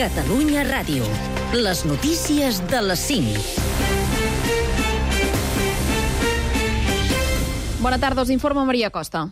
Catalunya Ràdio. Les notícies de les 5. Bona tarda, us informa Maria Costa.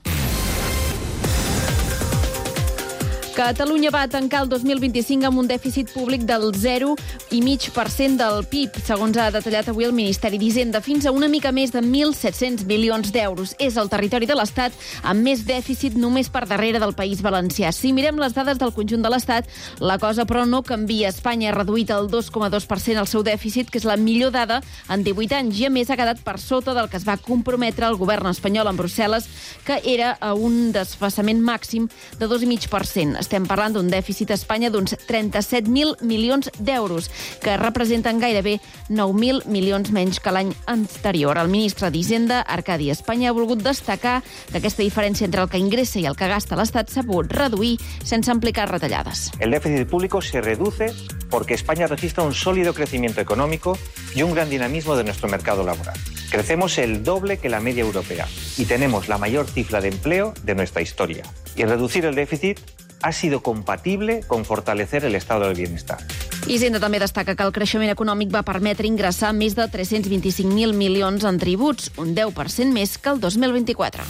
Catalunya va tancar el 2025 amb un dèficit públic del 0,5% del PIB, segons ha detallat avui el Ministeri d'Hisenda, fins a una mica més de 1.700 milions d'euros. És el territori de l'Estat amb més dèficit només per darrere del País Valencià. Si mirem les dades del conjunt de l'Estat, la cosa però no canvia. Espanya ha reduït el 2,2% el seu dèficit, que és la millor dada en 18 anys, i a més ha quedat per sota del que es va comprometre el govern espanyol en Brussel·les, que era a un desfassament màxim de 2,5%. Estem parlant d'un dèficit a Espanya d'uns 37.000 milions d'euros, que representen gairebé 9.000 milions menys que l'any anterior. El ministre d'Hisenda, Arcadi Espanya, ha volgut destacar que aquesta diferència entre el que ingressa i el que gasta l'Estat s'ha pogut reduir sense implicar retallades. El déficit público se reduce porque España registra un sólido crecimiento económico y un gran dinamismo de nuestro mercado laboral. Crecemos el doble que la media europea y tenemos la mayor cifra de empleo de nuestra historia. Y reducir el déficit ha sido compatible con fortalecer el estado del bienestar. Hisenda també destaca que el creixement econòmic va permetre ingressar més de 325.000 milions en tributs, un 10% més que el 2024.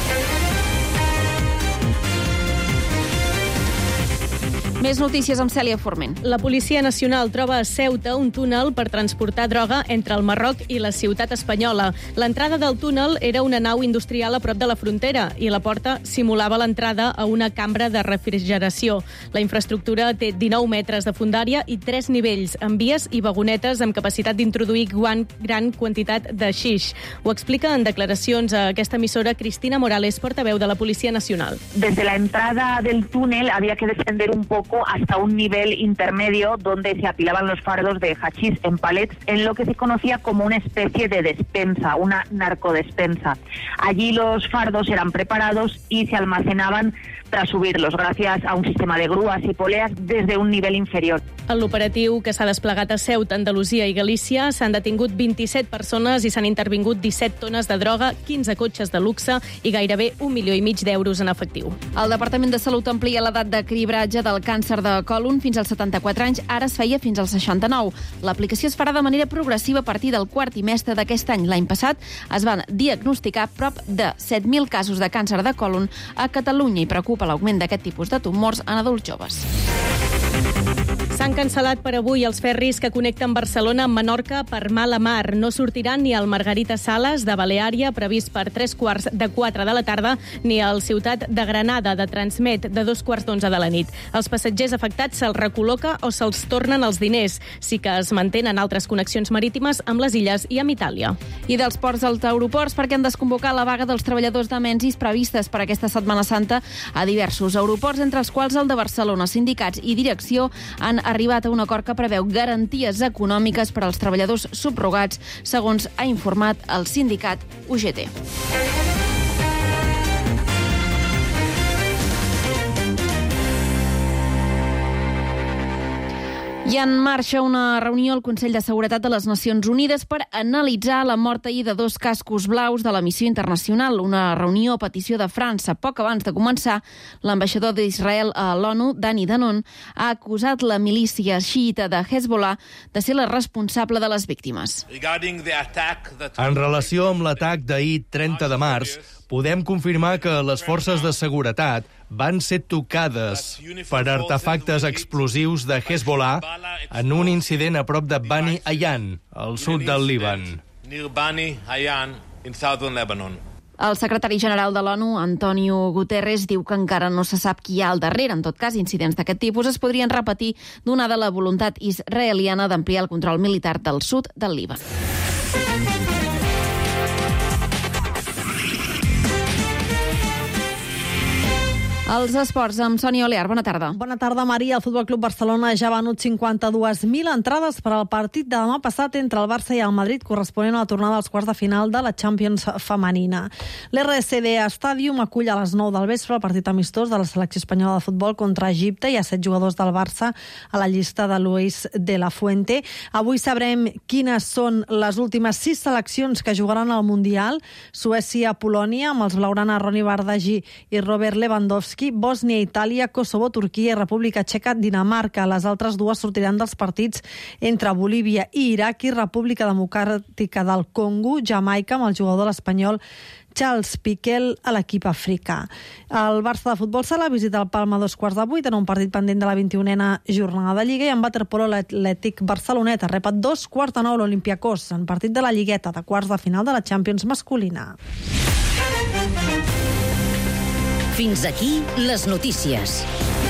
Més notícies amb Cèlia Forment. La Policia Nacional troba a Ceuta un túnel per transportar droga entre el Marroc i la ciutat espanyola. L'entrada del túnel era una nau industrial a prop de la frontera i la porta simulava l'entrada a una cambra de refrigeració. La infraestructura té 19 metres de fondària i 3 nivells, amb vies i vagonetes amb capacitat d'introduir gran quantitat de xix. Ho explica en declaracions a aquesta emissora Cristina Morales, portaveu de la Policia Nacional. Desde la entrada del túnel había que descender un poco hasta un nivel intermedio donde se apilaban los fardos de hachís en palets en lo que se conocía como una especie de despensa, una narcodespensa. Allí los fardos eran preparados y se almacenaban tras subirlos gracias a un sistema de grúas y poleas desde un nivel inferior. En l'operatiu que s'ha desplegat a Ceuta, Andalusia i Galícia s'han detingut 27 persones i s'han intervingut 17 tones de droga, 15 cotxes de luxe i gairebé 1,5 milió d'euros en efectiu. El Departament de Salut amplia l'edat de cribratge del càncer de còlon fins als 74 anys, ara es feia fins als 69. L'aplicació es farà de manera progressiva a partir del quart trimestre d'aquest any. L'any passat es van diagnosticar prop de 7.000 casos de càncer de còlon a Catalunya i preocupa l'augment d'aquest tipus de tumors en adults joves. S'han cancel·lat per avui els ferris que connecten Barcelona amb Menorca per mala mar. No sortiran ni el Margarita Sales de Baleària, previst per 3:45 de la tarda, ni el Ciutat de Granada de Transmet de 2:11 de la nit. Els passatgers afectats se'ls recol·loca o se'ls tornen els diners. Sí que es mantenen altres connexions marítimes amb les illes i amb Itàlia. I dels ports als aeroports, perquè han desconvocat la vaga dels treballadors de Menzies previstes per aquesta Setmana Santa a diversos aeroports, entre els quals el de Barcelona. Sindicats i direcció han arribat a un acord que preveu garanties econòmiques per als treballadors subrogats, segons ha informat el sindicat UGT. Hi ha en marxa una reunió al Consell de Seguretat de les Nacions Unides per analitzar la mort ahir de 2 cascos blaus de la missió internacional. Una reunió a petició de França. Poc abans de començar, l'ambaixador d'Israel a l'ONU, Dani Danon, ha acusat la milícia xiïta de Hezbollah de ser la responsable de les víctimes. En relació amb l'atac d'ahir 30 de març, podem confirmar que les forces de seguretat van ser tocades per artefactes explosius de Hezbollah en un incident a prop de Bani Ayan, al sud del Líban. El secretari general de l'ONU, Antonio Guterres, diu que encara no se sap qui hi ha al darrere. En tot cas, incidents d'aquest tipus es podrien repetir donada la voluntat israeliana d'ampliar el control militar del sud del Líban. Els esports amb Sònia Olear. Bona tarda. Bona tarda, Maria. El Futbol Club Barcelona ja ha venut 52.000 entrades per al partit de demà passat entre el Barça i el Madrid, corresponent a la tornada als quarts de final de la Champions femenina. L'RCD Stadium acull a les 9 del vespre el partit amistós de la selecció espanyola de futbol contra Egipte. Hi ha 7 jugadors del Barça a la llista de Luis de la Fuente. Avui sabrem quines són les últimes 6 seleccions que jugaran al Mundial. Suècia-Polònia, amb els blaugrana Ronny Bardghji i Robert Lewandowski, Lewandowski, Bòsnia, Itàlia, Kosovo, Turquia i República Txeca, Dinamarca. Les altres dues sortiran dels partits entre Bolívia i Iraq i República Democràtica del Congo, Jamaica, amb el jugador espanyol Charles Piquel a l'equip africà. El Barça de futbol sala visita el Palma a 7:15 en un partit pendent de la 21a jornada de Lliga, i en waterpolo l'Atlètic Barceloneta rep a 8:45 l'Olympiacós en partit de la Lligueta de quarts de final de la Champions masculina. Fins aquí les notícies.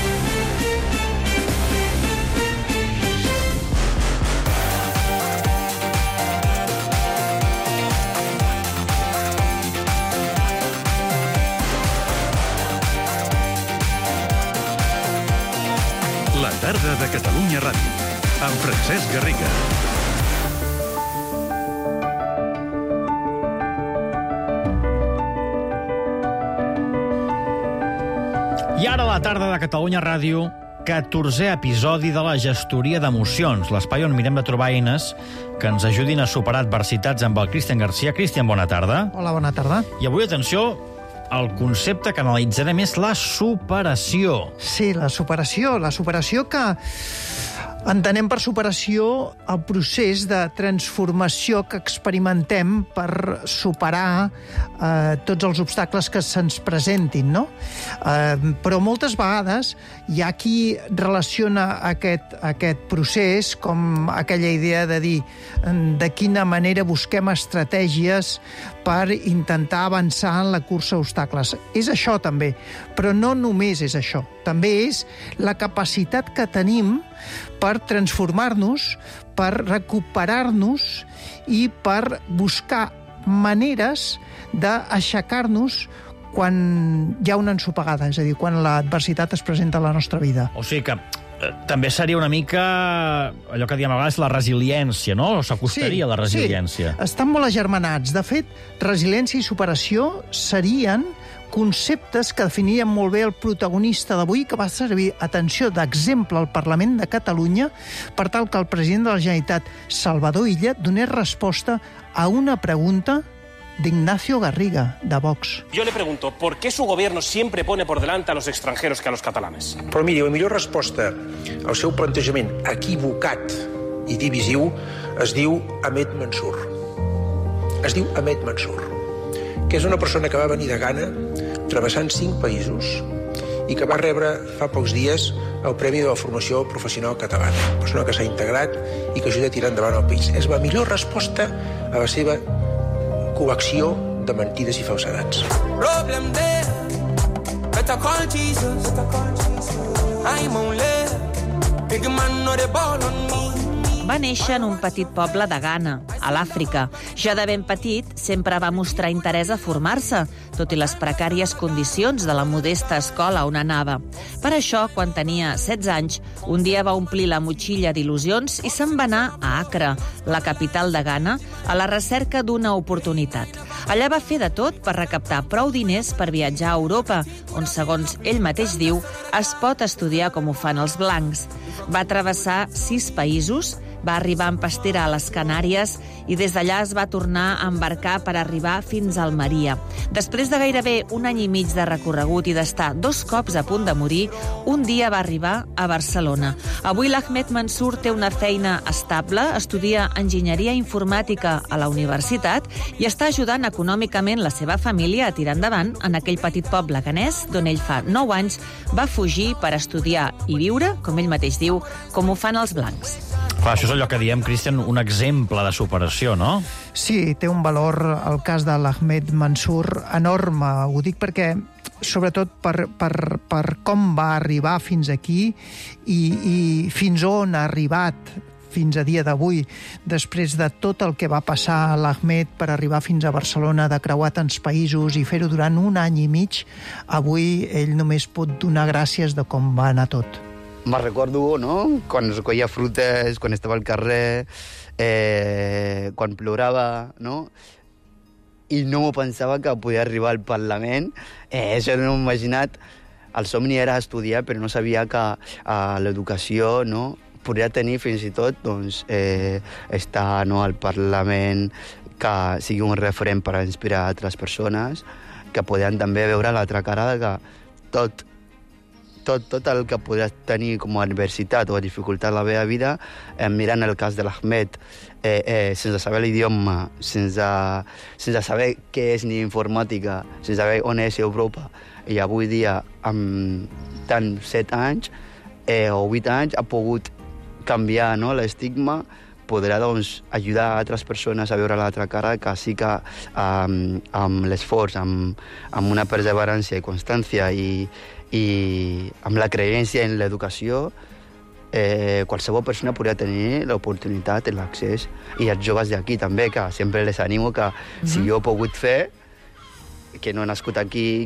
La tarda de Catalunya Ràdio, amb Francesc Garriga. I ara la tarda de Catalunya Ràdio, 14è episodi de la gestoria d'emocions, l'espai on mirem de trobar eines que ens ajudin a superar adversitats amb el Cristian Garcia. Cristian, bona tarda. Hola, bona tarda. I avui, atenció, el concepte que analitzarem és la superació. Sí, la superació que entenem per superació el procés de transformació que experimentem per superar tots els obstacles que se'ns presentin, no? Però moltes vegades hi ha qui relaciona aquest procés com aquella idea de dir de quina manera busquem estratègies per intentar avançar en la cursa d'obstacles. És això també, però no només és això. També és la capacitat que tenim per transformar-nos, per recuperar-nos i per buscar maneres d'aixecar-nos quan hi ha una ensopegada, és a dir, quan l'adversitat es presenta a la nostra vida. O sigui que també seria una mica allò que diem a vegades la resiliència, no? O s'acostaria a la resiliència. Sí, estan molt agermanats. De fet, resiliència i superació serien conceptes que definirien molt bé el protagonista d'avui, que va servir, atenció, d'exemple al Parlament de Catalunya per tal que el president de la Generalitat, Salvador Illa, donés resposta a una pregunta de Ignacio Garriga, de Vox. Yo le pregunto, ¿por qué su gobierno siempre pone por delante a los extranjeros que a los catalanes? Però miri, la millor resposta al seu plantejament equivocat i divisiu es diu Ahmed Mansour. Es diu Ahmed Mansour, que és una persona que va venir de Ghana travessant 5 països i que va rebre fa pocs dies el Premi de la Formació Professional Catalana. Una persona que s'ha integrat i que ajuda a tirar endavant el país. És la millor resposta a la seva col·lecció de mentides i falsedats. Va néixer en un petit poble de Ghana, a l'Àfrica. Ja de ben petit sempre va mostrar interès a formar-se, tot i les precàries condicions de la modesta escola on anava. Per això, quan tenia 16 anys, un dia va omplir la motxilla d'il·lusions i se'n va anar a Accra, la capital de Ghana, a la recerca d'una oportunitat. Allà va fer de tot per recaptar prou diners per viatjar a Europa, on, segons ell mateix diu, es pot estudiar com ho fan els blancs. Va travessar 6 països, va arribar en pastera a les Canàries i des d'allà es va tornar a embarcar per arribar fins a Almeria. Després de gairebé 1 any i mig de recorregut i d'estar 2 cops a punt de morir, un dia va arribar a Barcelona. Avui l'Ahmed Mansour té una feina estable, estudia enginyeria informàtica a la universitat i està ajudant econòmicament la seva família a tirar endavant en aquell petit poble ghanès d'on ell fa 9 anys va fugir per estudiar i viure, com ell mateix diu, com ho fan els blancs. Clar, això és allò que diem, Cristian, un exemple de superació, no? Sí, té un valor, el cas de l'Ahmed Mansour, enorme. Ho dic perquè, sobretot, per com va arribar fins aquí i fins on ha arribat fins a dia d'avui, després de tot el que va passar a l'Ahmed per arribar fins a Barcelona, de creuar tants països i fer-ho durant 1 any i mig, avui ell només pot donar gràcies de com va anar tot. Me recordo, no?, quan recollia frutes, quan estava al carrer, quan plorava, no?, i no m'ho pensava que podia arribar al Parlament. Això no m'ho he imaginat. El somni era estudiar, però no sabia que l'educació, no?, podria tenir fins i tot, doncs, estar, no, al Parlament, que sigui un referent per inspirar altres persones, que podien també veure l'altra cara de que tot tot el que podràs tenir com a adversitat o a dificultat a la meva vida, mirant el cas de l'Ahmed, sense saber l'idioma, sense saber què és ni informàtica, sense saber on és Europa, i avui dia, amb tant 7 anys o 8 anys, ha pogut canviar, no, l'estigma, podrà doncs, ajudar a altres persones a veure l'altra cara, que sí que amb l'esforç, amb una perseverança i constància i amb la creència en l'educació, qualsevol persona podria tenir l'oportunitat, l'accés. I els joves d'aquí també, que sempre les animo que si jo he pogut fer, que no he nascut aquí,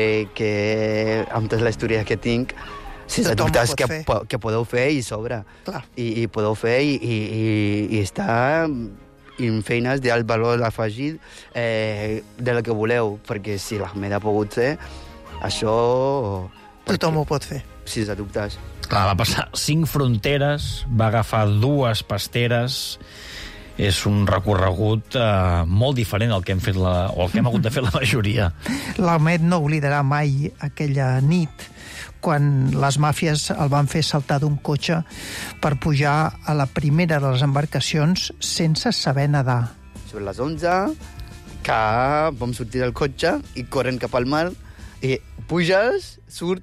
que amb tota la història que tinc, sense dubtes que podeu fer i sobre. I podeu fer i estar en feines d'alt valor afegit del que voleu, perquè si l'Ahmed ha pogut fer, això... Tothom ho pot fer. Sense dubtes. Clar, va passar 5 fronteres, va agafar 2 pasteres... És un recorregut molt diferent al que hem fet o el que hem hagut de fer la majoria. L'Ahmed no oblidarà mai aquella nit quan les màfies el van fer saltar d'un cotxe per pujar a la primera de les embarcacions sense saber nedar. Sobre les 11, que vam sortir del cotxe i corrent cap al mar, i puges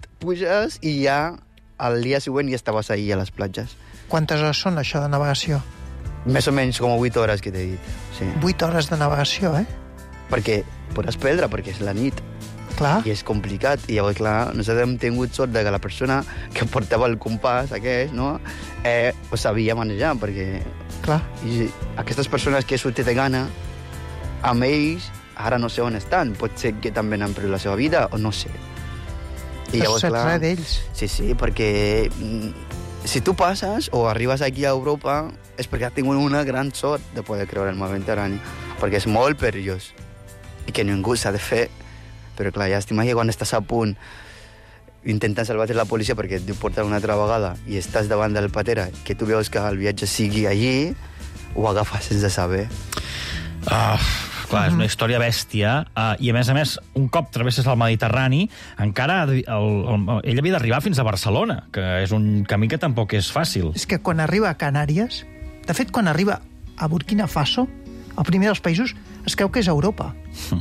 i ja el dia següent ja estaves ahir a les platges. Quantes hores són això de navegació? Més o menys com 8 hores que t'he dit. Sí. 8 hores de navegació, Perquè podràs perdre, perquè és la nit. Clar. I és complicat. I llavors, clar, nosaltres hem tingut sort de que la persona que portava el compàs aquest, no?, ho sabia manejar, perquè... Clar. I aquestes persones que he sortit de gana, amb ells, ara no sé on estan. Pot ser que també n'han perdut la seva vida, o no sé. I llavors, clar... res d'ells. Sí, perquè... Si tu passes o arribes aquí a Europa és perquè has tingut una gran sort de poder creure el mar Mediterrani, perquè és molt perillós i que ningú s'ha de fer. Però clar, ja t'imagines quan estàs a punt intentant salvar-te la policia perquè et porten una altra vegada i estàs davant del patera, que tu veus que el viatge sigui allí, ho agafes sense saber. Clar, és una història bèstia, i a més, un cop travesses el Mediterrani, encara ell havia d'arribar fins a Barcelona, que és un camí que tampoc és fàcil. És que quan arriba a Canàries, de fet, quan arriba a Burkina Faso, el primer dels països, es creu que és Europa.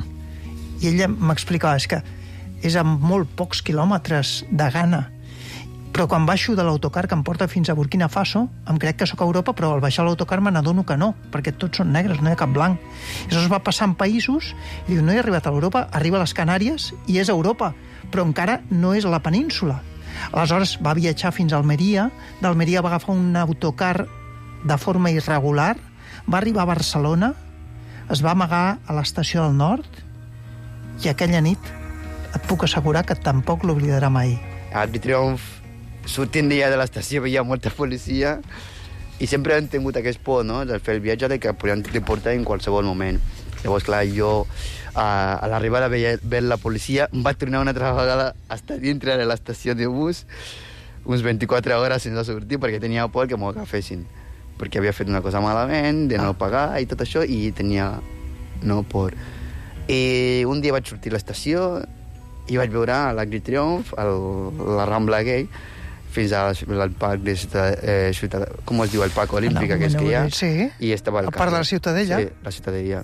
I ella m'explicava, és que és a molt pocs quilòmetres de Ghana, però quan baixo de l'autocar que em porta fins a Burkina Faso, em crec que sóc a Europa, però al baixar l'autocar me n'adono que no, perquè tots són negres, no hi ha cap blanc. I això es va passar en països, i diu, no he arribat a l'Europa, arriba a les Canàries i és Europa, però encara no és a la península. Aleshores va viatjar fins a Almeria, d'Almeria va agafar un autocar de forma irregular, va arribar a Barcelona, es va amagar a l'estació del Nord, i aquella nit et puc assegurar que tampoc l'oblidarà mai. Arc de Triomf, sortint ja de l'estació veia molta policia i sempre hem tingut aquest por, no?, de fer el viatge de que podien deportar en qualsevol moment. Llavors, clar, jo a l'arribada veia la policia, em vaig tornar una altra vegada a estar dintre de l'estació de bus uns 24 hores sense sortir perquè tenia por que m'ho agafessin, perquè havia fet una cosa malament, de no pagar i tot això, i tenia por. I un dia vaig sortir a l'estació i vaig veure l'Arc de Triomf, la Rambla Gay, fins al parc de Ciutat... Com es diu? El parc olímpic aquest que hi ha. Sí, i estava a part de la Ciutadella. Sí, la Ciutadella.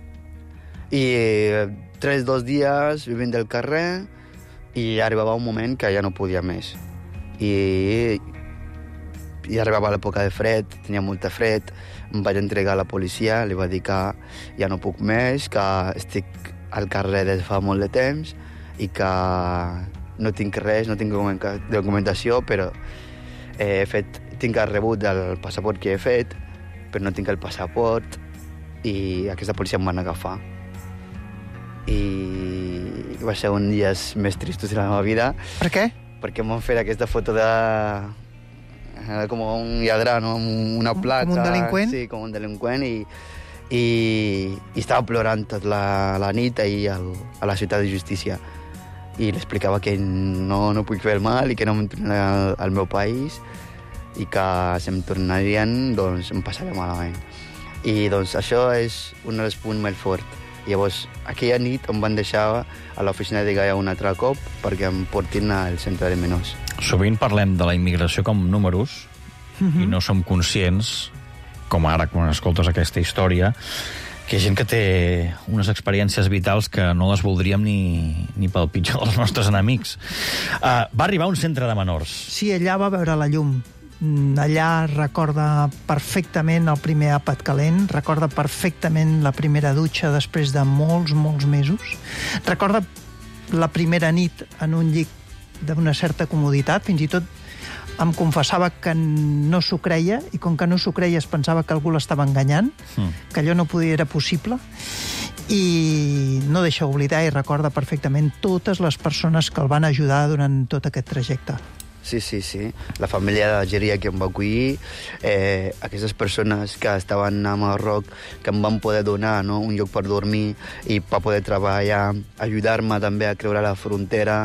I 2 dies vivint del carrer i arribava un moment que ja no podia més. I arribava l'època de fred, tenia molta fred, em vaig entregar a la policia, li vaig dir que ja no puc més, que estic al carrer des de fa molt de temps i que no tinc res, no tinc documentació, però tinc el rebut del passaport que he fet, però no tinc el passaport, i aquesta policia em van agafar. I va ser un dies més tristos de la meva vida. Per què? Perquè em van fer aquesta foto de... com un lladrà, no?, amb una placa. Com un delinqüent? Sí, com un delinqüent, i estava plorant tota la nit ahir a la ciutat de justícia. I li explicava que no puc fer el mal i que no em tornaré al meu país i que si em tornarien, doncs em passaria malament. I doncs això és un dels punts més forts Llavors, aquella nit em van deixar a l'oficina de Gaia un altre cop perquè em portin al centre de menors. Sovint parlem de la immigració com números i no som conscients, com ara quan escoltes aquesta història, que hi ha gent que té unes experiències vitals que no les voldríem ni pel pitjor dels nostres enemics. Va arribar a un centre de menors. Sí, allà va veure la llum. Allà recorda perfectament el primer àpat calent, recorda perfectament la primera dutxa després de molts, molts mesos, recorda la primera nit en un llit d'una certa comoditat, fins i tot em confessava que no s'ho creia, i com que no s'ho creia es pensava que algú l'estava enganyant, que allò no era possible, i no deixa oblidar i recorda perfectament totes les persones que el van ajudar durant tot aquest trajecte. Sí. La família d'Algèria que em va acollir, aquestes persones que estaven a Marroc, que em van poder donar un lloc per dormir i per poder treballar, ajudar-me també a creure la frontera,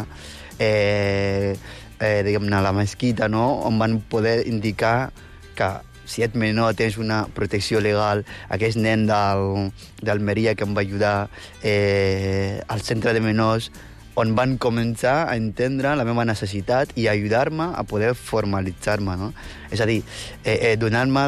diguem-ne, a la mesquita, em van poder indicar que si et menor tens una protecció legal, aquest nen d'Almeria que em va ajudar al centre de menors, on van començar a entendre la meva necessitat i ajudar-me a poder formalitzar-me, no? És a dir, donar-me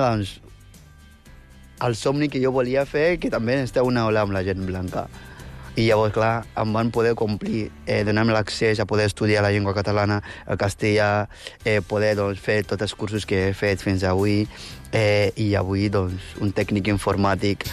el somni que jo volia fer, que també està una ola amb la gent blanca. I llavors, clar, em van poder complir, donar-me l'accés a poder estudiar la llengua catalana, el castellà, poder fer tots els cursos que he fet fins avui, i avui, un tècnic informàtic.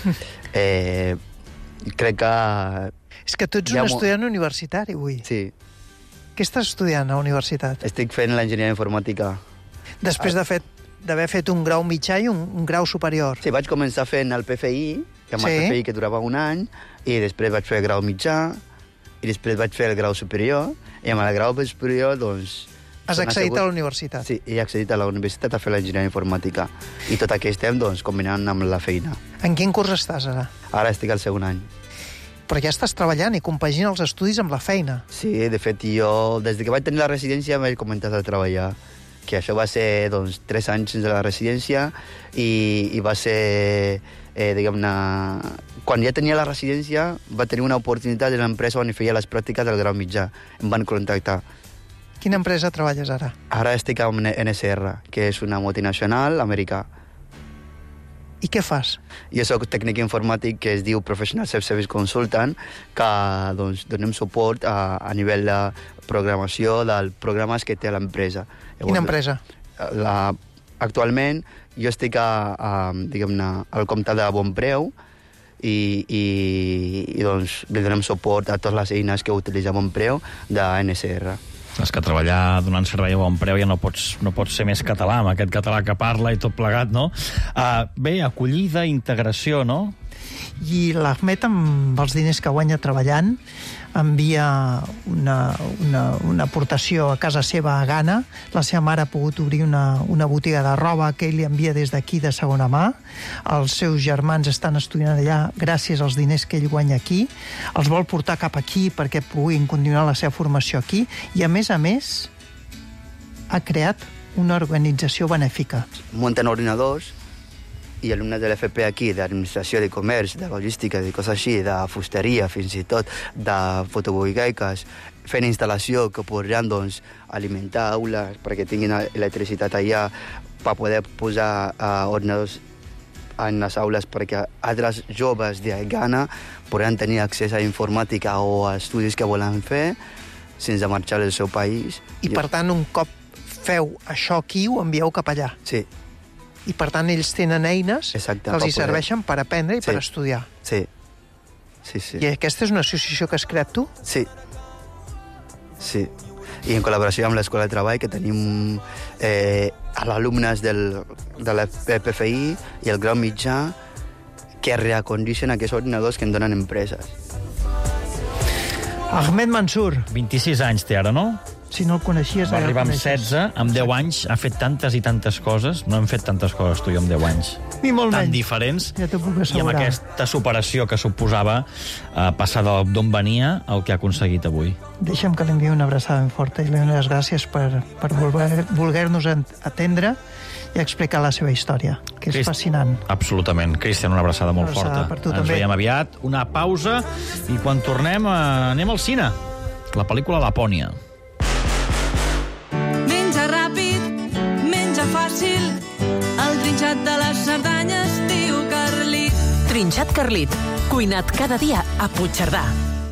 Crec que... És que tu ets un estudiant universitari, avui. Sí. Què estàs estudiant a la universitat? Estic fent l'enginyeria informàtica. Després d'haver fet un grau mitjà i un grau superior. Sí, vaig començar fent el PFI, el PFI que durava un any, i després vaig fer el grau mitjà, i després vaig fer el grau superior, i amb el grau superior, Has accedit a la universitat? Sí, he accedit a la universitat a fer l'enginyeria informàtica. I tot aquest temps, combinant amb la feina. En quin curs estàs, ara? Ara estic al segon any. Però ja estàs treballant i compagina els estudis amb la feina. Sí, de fet, jo, des que vaig tenir la residència, m'he començat a treballar. Que això va ser, 3 anys de la residència i va ser, diguem-ne... Quan ja tenia la residència, va tenir una oportunitat de l'empresa on feia les pràctiques del grau mitjà. Em van contactar. Quina empresa treballes ara? Ara estic amb NSR, que és una multinacional americana. I què fas? Jo soc tècnic informàtic que es diu Professional Self-Service Consultant, que donem suport a nivell de programació dels programes que té l'empresa. Quina empresa? Actualment jo estic diguem-ne, al comtat de Bonpreu i li donem suport a totes les eines que utilitza Bonpreu de NSR. És que treballar donant servei a bon preu ja no pots ser més català, amb aquest català que parla i tot plegat, no? Bé, acollida, integració, no? I l'Ahmed, amb els diners que guanya treballant, envia una aportació a casa seva a Ghana. La seva mare ha pogut obrir una botiga de roba que ell li envia des d'aquí de segona mà. Els seus germans estan estudiant allà gràcies als diners que ell guanya aquí. Els vol portar cap aquí perquè puguin continuar la seva formació aquí. I, a més, ha creat una organització benèfica. Munten ordinadors i alumnes de l'FP aquí, d'administració, de comerç, de logística, de coses així, de fusteria, fins i tot, de fotovoltaiques, fent instal·lació que podran alimentar aules perquè tinguin electricitat allà, per poder posar ordinadors en les aules perquè altres joves de Ghana podran tenir accés a informàtica o a estudis que volen fer sense marxar del seu país. I, per tant, un cop feu això aquí, ho envieu cap allà. Sí. I, per tant, ells tenen eines que els hi serveixen per aprendre i per estudiar. Sí. I aquesta és una associació que has creat tu? Sí. I en col·laboració amb l'Escola de Treball, que tenim alumnes de la PFI i el grau mitjà que reacondicen aquests ordinadors que en donen empreses. Ahmed Mansour. 26 anys té ara, no? Si no el coneixies... Va arribar amb coneixes. 16, amb 10 anys ha fet tantes i tantes coses. No hem fet tantes coses, tu i jo, amb 10 anys. Ni molt Tan menys. diferents. Ja t'ho puc I amb assegurar. aquesta superació que suposava passar d'on venia al que ha aconseguit avui. Deixa'm que li enviï una abraçada ben forta i li dono les gràcies per voler-nos atendre i explicar la seva història, que és fascinant. Absolutament. Cristian, una abraçada molt Abraçada forta. per tu Ens també. veiem aviat. Una pausa i quan tornem anem al cine. La pel·lícula Lapònia. Menja ràpid, menja fàcil, el trinxat de les Cerdanyes diu Carlit. Trinxat Carlit, cuinat cada dia a Puigcerdà.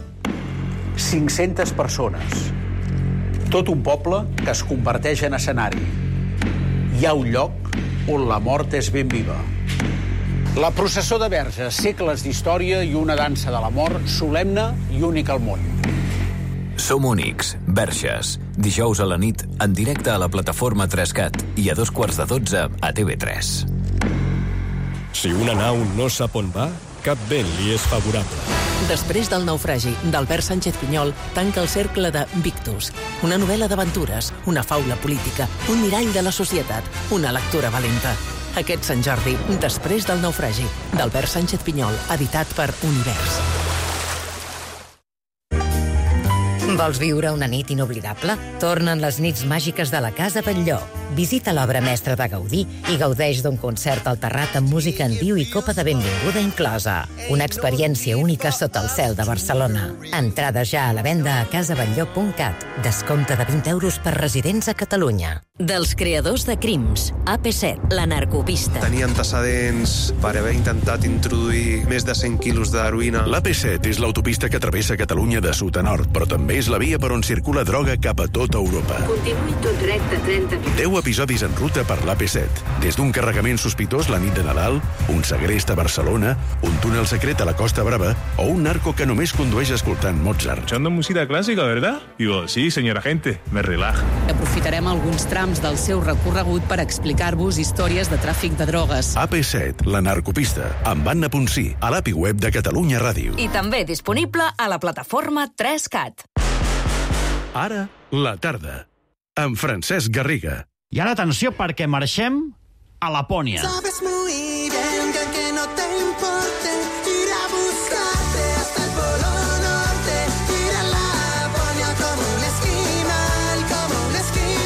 500 persones. Tot un poble que es converteix en escenari. Hi ha un lloc on la mort és ben viva. La processó de Verges, segles d'història i una dansa de la mort solemne i única al món. Som únics, Verges. Dijous a la nit, en directe a la plataforma 3CAT i a 2:15 a TV3. Si una nau no sap on va, cap vent li és favorable. Després del naufragi d'Albert Sánchez Pinyol, tanca el cercle de Victus, una novel·la d'aventures, una faula política, un mirall de la societat, una lectura valenta. Aquest Sant Jordi, Després del naufragi, d'Albert Sánchez Pinyol, editat per Univers. Vols viure una nit inoblidable? Tornen les nits màgiques de la Casa Batlló. Visita l'obra mestra de Gaudí i gaudeix d'un concert al terrat amb música en viu i copa de benvinguda inclosa. Una experiència única sota el cel de Barcelona. Entrades ja a la venda a casabatlló.cat. Descompte de 20 euros per residents a Catalunya. Dels creadors de Crims, AP7, la narcopista. Tenia antecedents per haver intentat introduir més de 100 quilos d'heroïna. L'AP7 és l'autopista que travessa Catalunya de sud a nord, però també és la via per on circula droga cap a tota Europa. Continuï tot recte 30 minuts. 10 episodis en ruta per l'AP7. Des d'un carregament sospitós la nit de Nadal, un segrest a Barcelona, un túnel secret a la Costa Brava o un narco que només condueix escoltant Mozart. Escuchando música clásica, ¿verdad? Digo, sí, señora agente, me relaja. Aprofitarem alguns trams del seu recorregut per explicar-vos històries de tràfic de drogues. AP7, la narcopista, amb Anna Ponsí, a l'API web de Catalunya Ràdio. I també disponible a la plataforma 3CAT. Ara, la tarda, amb Francesc Garriga. I ara, atenció, perquè marxem a Lapònia. Sabes muy bien que no te importe ir a buscarte hasta el Polo Norte, ir a Laponia como un esquimal, como un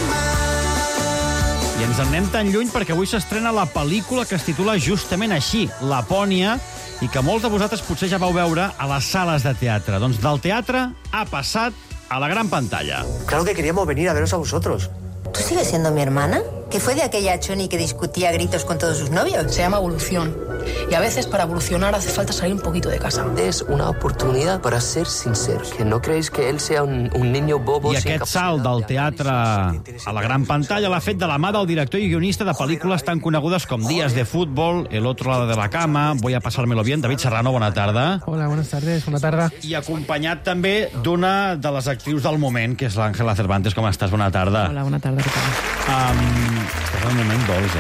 esquimal. I ens en anem tan lluny perquè avui s'estrena la pel·lícula que es titula justament així, Lapònia, i que molts de vosaltres potser ja vau veure a les sales de teatre. Doncs del teatre ha passat a la gran pantalla. Claro que queríamos venir a veros a vosotros. ¿Tú sigues siendo mi hermana? ¿Que fue de aquella choni que discutía a gritos con todos sus novios? Se llama evolución. Y a veces para evolucionar hace falta salir un poquito de casa. Es una oportunidad para ser sincero. Que no creéis que él sea un niño bobo I sin aquest salt del teatre a la gran pantalla l'ha fet de la mà del director i guionista de pel·lícules tan conegudes com Días de fútbol, El otro lado de la cama, Voy a pasármelo bien. David Serrano, bona tarda. Hola, buenas tardes, bona tarda. I acompanyat també d'una de les actrius del moment, que és l'Àngela Cervantes. Com estàs? Bona tarda. Hola, bona tarda, què tal? Estàs en un moment dolç,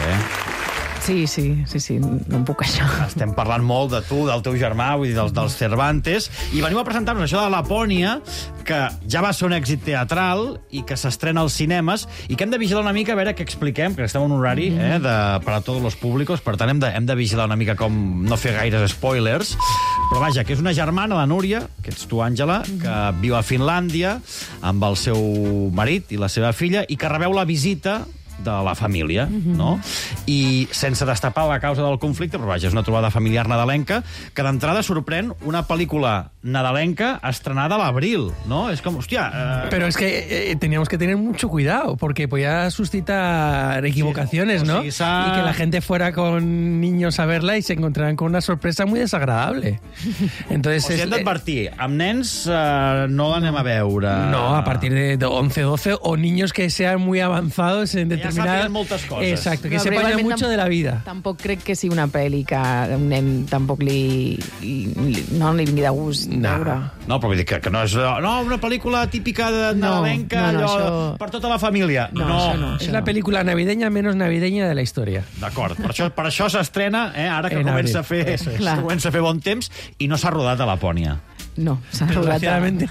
Sí, no em puc queixar. Estem parlant molt de tu, del teu germà, vull dir, dels Cervantes, i veniu a presentar-nos això de Lapònia, que ja va ser un èxit teatral i que s'estrena als cinemes, i que hem de vigilar una mica a veure què expliquem, que estem en un horari per a tots els públics, per tant hem de vigilar una mica com no fer gaires spoilers, però vaja, que és una germana, la Núria, que ets tu, Àngela, que viu a Finlàndia amb el seu marit i la seva filla, i que rebeu la visita de la família, no? I sense destapar la causa del conflicte, però vaja, és una trobada familiar nadalenca, que d'entrada sorprèn una pel·lícula nadalenca estrenada a l'abril, ¿no? Es como, hostia... Pero es que teníamos que tener mucho cuidado, porque podía suscitar equivocaciones, ¿no? Y que la gente fuera con niños a verla y se encontraran con una sorpresa muy desagradable. Entonces, o sigui, hem d'advertir, amb nens no l'anem a veure. No, a partir de 11, 12, o niños que sean muy avanzados en determinadas... moltes coses. Exacto, que sepan ya mucho de la vida. Tampoc crec que sigui una pel·li que un nen tampoc li vingui de gust veure. No, però vull dir que no és una pel·lícula típica de nadalenca, per tota la família. No. És la pel·lícula navideña menos navideña de la història. D'acord, per això s'estrena, ara que comença a fer bon temps, i no s'ha rodat a Lapònia. No, s'ha rodat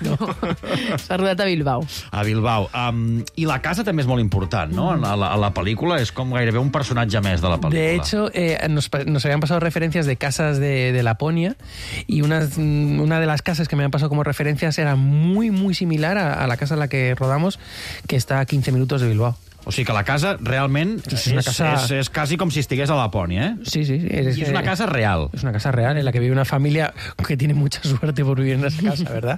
a Bilbao. A Bilbao. I la casa també és molt important, ¿no? A la pel·lícula és com gairebé un personatge més de la pel·lícula. De hecho, nos habían pasado referencias de casas de Laponia y una de las casas que me han pasado como referencias era muy, muy similar a la casa en la que rodamos, que está a 15 minutos de Bilbao. O sigui que la casa realment és quasi com si estigués a Lapònia, ¿eh? Sí, sí. Y es una casa real. Es una casa real en la que vive una familia que tiene mucha suerte por vivir en esa casa, ¿verdad?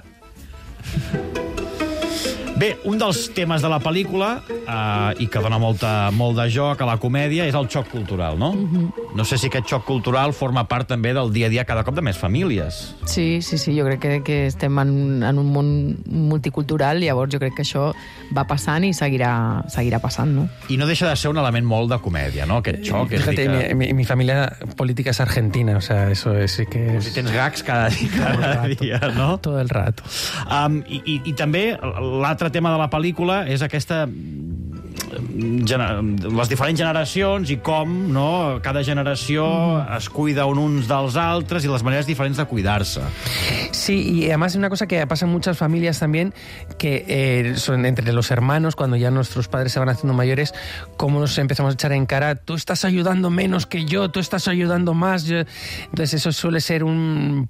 Bé, un dels temes de la pel·lícula, i que dona molt de joc a la comèdia, és el xoc cultural, no? No sé si aquest xoc cultural forma part també del dia a dia cada cop de més famílies. Sí, jo crec que estem en un món multicultural, llavors jo crec que això va passant i seguirà passant, no? I no deixa de ser un element molt de comèdia, no? Aquest xoc. Fíjate, mi familia política es argentina, o sea, eso sí que es... Si tens gags cada dia, no? Todo el rato. I també l'altre tema de la pel·lícula és aquesta les diferents generacions i com, no, cada generació es cuida uns dels altres i les maneres diferents de cuidar-se. Sí, y además es una cosa que pasa en muchas familias también, que son entre los hermanos, cuando ya nuestros padres se van haciendo mayores, cómo nos empezamos a echar en cara, tú estás ayudando menos que yo, tú estás ayudando más. Entonces eso suele ser un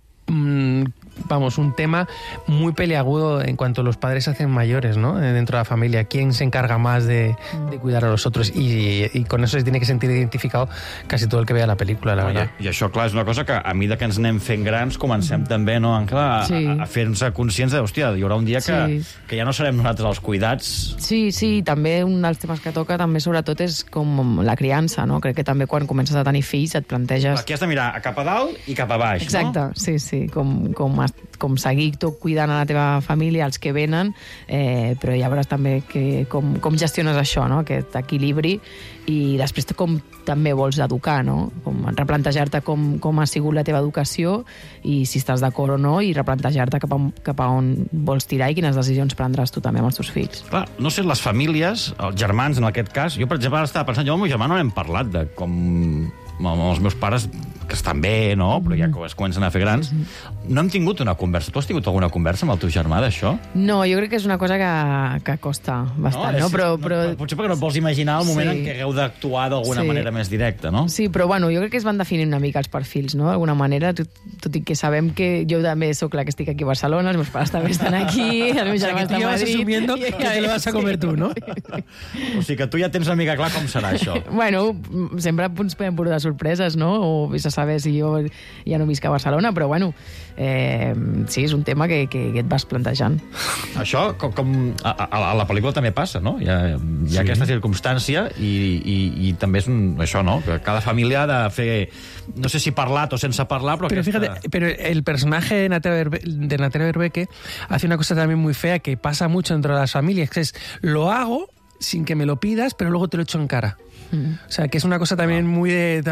tema muy peliagudo en cuanto los padres se hacen mayores, ¿no? Dentro de la familia. ¿Quién se encarga más de cuidar a los otros? Y con eso se tiene que sentir identificado casi todo el que vea la pel·lícula, la verdad. I això, clar, és una cosa que a mesura que ens anem fent grans comencem també, no, Àngela, a fer-nos conscients de, hòstia, hi haurà un dia que ja no serem nosaltres els cuidats. Sí, també un dels temes que toca també sobretot és com la criança, no? Crec que també quan comences a tenir fills et planteges... Aquí has de mirar cap a dalt i cap a baix, exacte, no? Sí, com seguir tot cuidant a la teva família, els que venen, però ja veuràs també com gestiones això, no? Aquest equilibri, i després com també vols educar, no? Com replantejar-te com ha sigut la teva educació i si estàs d'acord o no, i replantejar-te cap a on vols tirar i quines decisions prendràs tu també amb els teus fills. Clar, no sé, les famílies, els germans en aquest cas, jo per exemple ara estava pensant, jo amb el meu germà no n'hem parlat de com amb els meus pares, que estan bé, no? Però ja que es comencen a fer grans, no hem tingut una conversa. Tu has tingut alguna conversa amb el teu germà d'això? No, jo crec que és una cosa que costa bastant, no? Però potser perquè no et vols imaginar el moment en què hagueu d'actuar d'alguna manera més directa, no? Sí, però bueno, jo crec que es van definir una mica els perfils, no? D'alguna manera, tot i que sabem que jo també sóc la que estic aquí a Barcelona, els meus pares també estan aquí, el meu germà està a Madrid... asumiendo que te lo vas a comer tu, no? O sigui que tu ja tens una mica clar com serà això. Bueno, sempre ens podem portar sorpreses, no? O vés a saber si jo ja no visc a Barcelona, però bueno, sí, és un tema que et vas plantejant. Això, com a la pel·lícula també passa, no? Hi ha aquesta circumstància i també és això, no? Que cada família ha de fer, no sé si parlat o sense parlar, però fíjate, pero el personaje de Natalia Berbeque hace una cosa también muy fea que pasa mucho dentro de las familias, que es, lo hago sin que me lo pidas, pero luego te lo echo en cara. O sea, que es una cosa también muy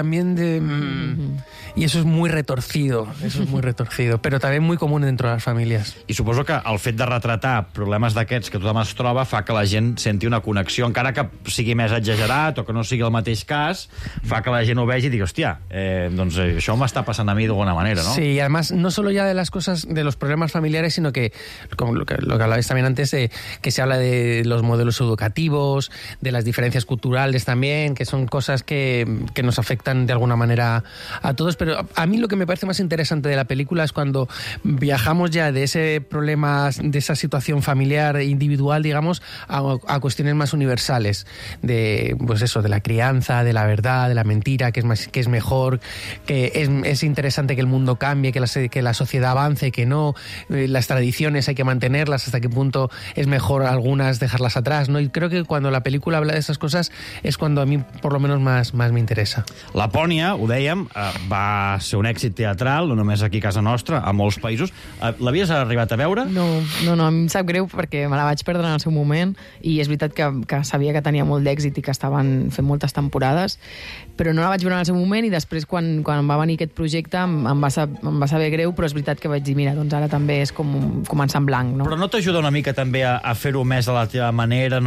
y eso es muy retorcido, però també muy común dentro de les famílies. I suposo que el fet de retratar problemes d'aquests que tothom es troba fa que la gent senti una connexió, encara que sigui més exagerat o que no sigui el mateix cas, fa que la gent ho vegi i digui, hòstia, doncs això m'està passant a mi d'alguna manera, ¿no? Sí, y además no solo ya de las cosas, de los problemas familiares, sino que, como lo que hablabais también antes, que se habla de los modelos educativos, de las diferencias culturales también, que son cosas que nos afectan de alguna manera a todos, pero a mí lo que me parece más interesante de la película es cuando viajamos ya de ese problema, de esa situación familiar e individual, digamos, a cuestiones más universales, de pues eso, de la crianza, de la verdad, de la mentira, que es mejor, que es interesante que el mundo cambie, que la sociedad avance, que no, las tradiciones hay que mantenerlas, hasta qué punto es mejor algunas dejarlas atrás, ¿no? Y creo que cuando la película habla de esas cosas es cuando a mí por lo menos más me interesa. Lapònia, ho dèiem, va ser un èxit teatral, no només aquí a casa nostra, a molts països. L'havies arribat a veure? No, em sap greu perquè me la vaig perdre en el seu moment i és veritat que sabia que tenia molt d'èxit i que estaven fent moltes temporades, però no la vaig veure en el seu moment i després quan va venir aquest projecte em va saber greu, però és veritat que vaig dir, mira, doncs ara també és com començar en blanc, no? Però no t'ajuda una mica també a fer-ho més a la teva manera, a no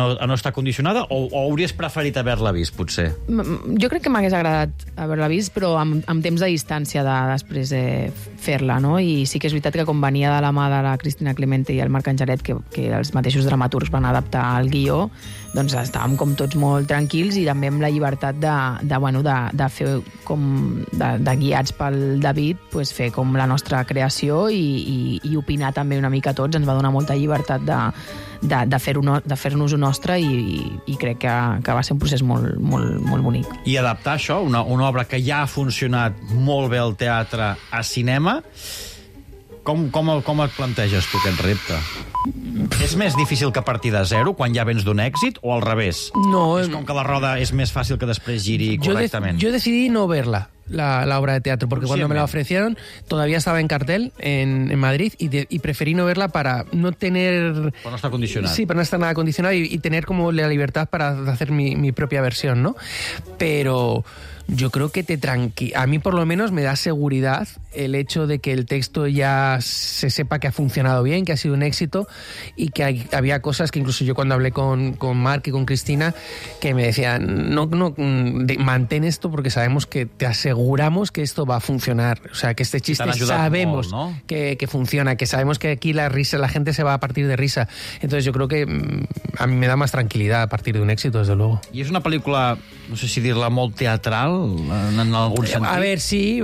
està condicionada, o hauries preferit haver-la vist, potser? Jo crec que m'hagués agradat haver-la vist, però amb temps de distància de després fer-la, no? I sí que és veritat que com venia de la mà de la Cristina Clemente i el Marc Angelet, que els mateixos dramaturgs van adaptar el guió, doncs estàvem com tots molt tranquils i també amb la llibertat de fer com de guiats pel David, pues, fer com la nostra creació i opinar també una mica tots. Ens va donar molta llibertat de fer-nos-ho nostre i crec que va ser un procés molt, molt, molt bonic. I adaptar això, una obra que ja ha funcionat molt bé al teatre a cinema, com et planteges tu aquest repte? És més difícil que partir de zero quan ja vens d'un èxit o al revés? No. És com que la roda és més fàcil que després giri correctament. Yo decidí no verla, la obra de teatro, porque cuando me la ofrecieron todavía estaba en cartel en Madrid y preferí no verla para no tener... Para no estar condicionado. Sí, para no estar nada condicionado y tener como la libertad para hacer mi propia versión, ¿no? Pero yo creo que a mí por lo menos me da seguridad el hecho de que el texto ya se sepa que ha funcionado bien, que ha sido un éxito y que había cosas que incluso yo cuando hablé con Marc y con Cristina que me decían, no, mantén esto porque sabemos que te aseguramos que esto va a funcionar. O sea, que este chiste sabemos molt, ¿no? que funciona, que sabemos que aquí la gente se va a partir de risa. Entonces yo creo que a mí me da más tranquilidad a partir de un éxito, desde luego. I és una pel·lícula, no sé si dir-la molt teatral, en algun sentit. A ver, sí.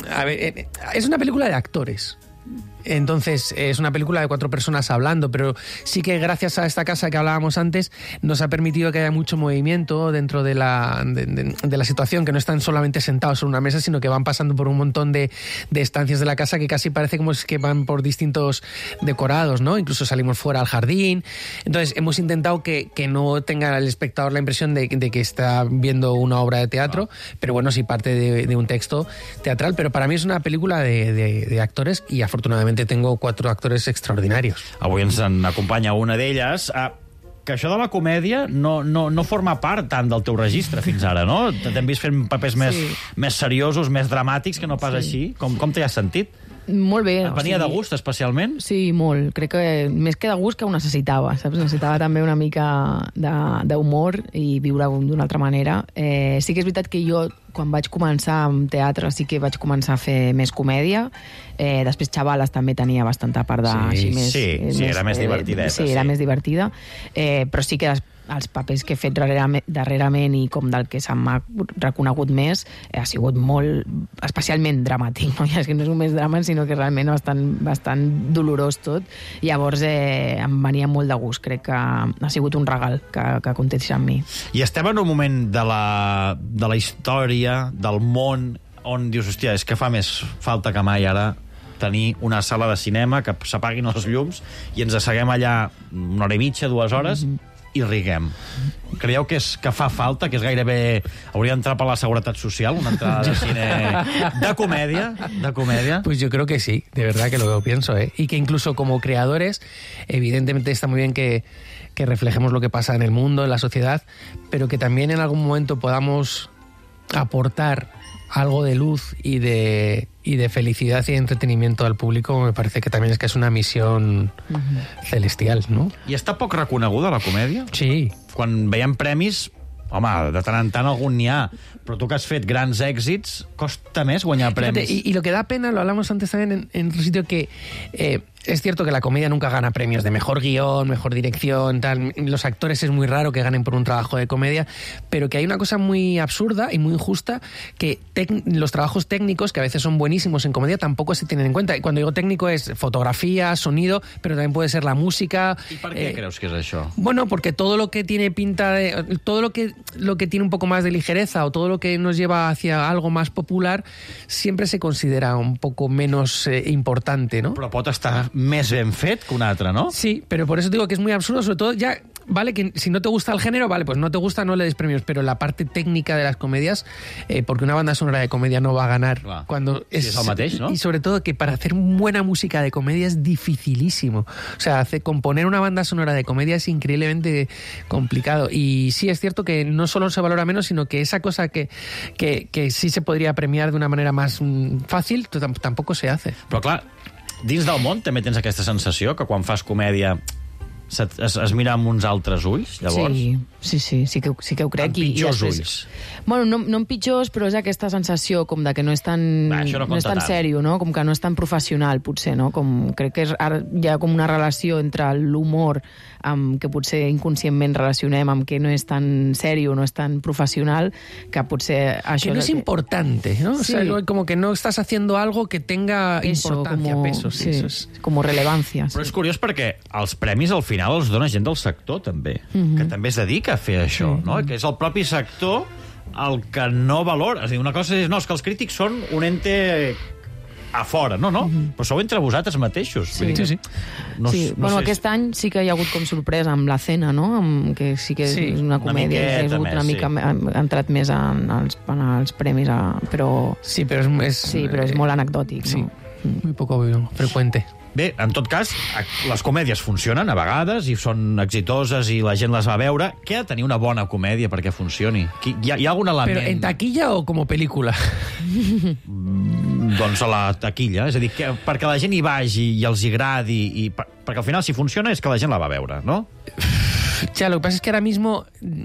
Es una película de actores. Entonces, es una película de 4 personas hablando, pero sí que gracias a esta casa que hablábamos antes nos ha permitido que haya mucho movimiento dentro de la situación, que no están solamente sentados en una mesa, sino que van pasando por un montón de estancias de la casa que casi parece como que van por distintos decorados, ¿no? Incluso salimos fuera al jardín. Entonces, hemos intentado que no tenga el espectador la impresión de que está viendo una obra de teatro, pero bueno, sí parte de un texto teatral, pero para mí es una película de actores y afortunadamente tengo 4 actores extraordinarios. Avui ens en acompanya una d'elles. Que això de la comèdia no forma part tant del teu registre fins ara, no? T'hem vist fent papers més seriosos, més dramàtics, que no pas així. Com t'hi has sentit? Molt bé. Et venia de gust, especialment? Sí, molt. Crec que més que de gust que ho necessitava, saps? Necessitava també una mica d'humor i viure d'una altra manera. Sí que és veritat que jo, quan vaig començar amb teatre, sí que vaig començar a fer més comèdia. Després Xavales també tenia bastanta part de... Sí, era més divertideta. Sí, era més divertida. Però sí que els papers que he fet darrerament i com del que se m'ha reconegut més ha sigut molt, especialment dramàtic, no? És que no és només drama, sinó que realment bastant dolorós tot. Llavors em venia molt de gust, crec que ha sigut un regal que comptés amb mi. I estem en un moment de la història, del món, on dius, hòstia, és que fa més falta que mai ara tenir una sala de cinema, que s'apaguin els llums i ens asseguem allà 1 hora i mitja, 2 hores, i riguem. Creieu que fa falta, que és gairebé... Hauria d'entrar per la Seguretat Social, una entrada de cine de comedia? Pues yo creo que sí, de verdad que lo pienso, ¿eh? Y que incluso como creadores, evidentemente está muy bien que reflejemos lo que pasa en el mundo, en la sociedad, pero que también en algún momento podamos aportar algo de luz y de felicidad y de entretenimiento al público. Me parece que también es una misión celestial, ¿no? I està poc reconeguda la comèdia? Sí. Quan veiem premis, home, de tant en tant algun n'hi ha, però tu que has fet grans èxits, costa més guanyar premis. Fíjate, y lo que da pena, lo hablamos antes también en otro sitio, que es cierto que la comedia nunca gana premios de mejor guión, mejor dirección, tal. Los actores es muy raro que ganen por un trabajo de comedia, pero que hay una cosa muy absurda y muy injusta, que los trabajos técnicos, que a veces son buenísimos en comedia, tampoco se tienen en cuenta. Y cuando digo técnico es fotografía, sonido, pero también puede ser la música. ¿Y por qué crees que es eso? Bueno, porque todo lo que tiene pinta de... Todo lo que tiene un poco más de ligereza o todo lo que nos lleva hacia algo más popular siempre se considera un poco menos importante, ¿no? Però pot estar més ben fet que un altre, ¿no? Sí, pero por eso digo que es muy absurdo, sobre todo ya... Vale, que si no te gusta el género, vale, pues no te gusta, no le des premios, pero la parte técnica de las comedias, porque una banda sonora de comedia no va a ganar cuando es el mateix, ¿no? Y sobre todo que para hacer buena música de comedia es dificilísimo. O sea, componer una banda sonora de comedia es increíblemente complicado. Y sí, es cierto que no solo se valora menos, sino que esa cosa que sí se podría premiar de una manera más fàcil, tampoco se hace. Però clar, dins del món també tens aquesta sensació que quan fas comèdia es mira amb uns altres ulls, llavors? Sí. Sí que ho crec. Amb pitjors ulls. Bueno, no en pitjors, però és aquesta sensació com de que no és tan, no és tan sèrio, no? Com que no és tan professional, potser, no? Com, crec que ara hi ha com una relació entre l'humor que potser inconscientment relacionem amb que no és tan sèrio, no és tan professional, que potser això... Que no es importante, ¿no? Sí. O sea, como que no estás haciendo algo que tenga importancia, peso. Sí, com relevancia. Però és curiós perquè els premis al final els dona gent del sector, també, que també es dedica a fer això, no? Que és el propi sector el que no valora. És a dir, una cosa és, no, és que els crítics són un ente a fora. No, però sou entre vosaltres mateixos. Sí. No bueno, aquest any sí que hi ha hagut com sorpresa amb La Cena, no? Que sí que és una comèdia que ha una mica ha entrat més en els premis, però... Sí, però és molt anecdòtic. Sí, muy poco frecuente. Bé, en tot cas, les comèdies funcionen a vegades i són exitoses i la gent les va veure. Què ha de tenir una bona comèdia perquè funcioni? Hi ha algun element... Però en taquilla o com a pel·lícula? Doncs a la taquilla. És a dir, perquè la gent hi vagi i els agradi, perquè al final, si funciona, és que la gent la va veure, no? Ya, lo que pasa es que ahora mismo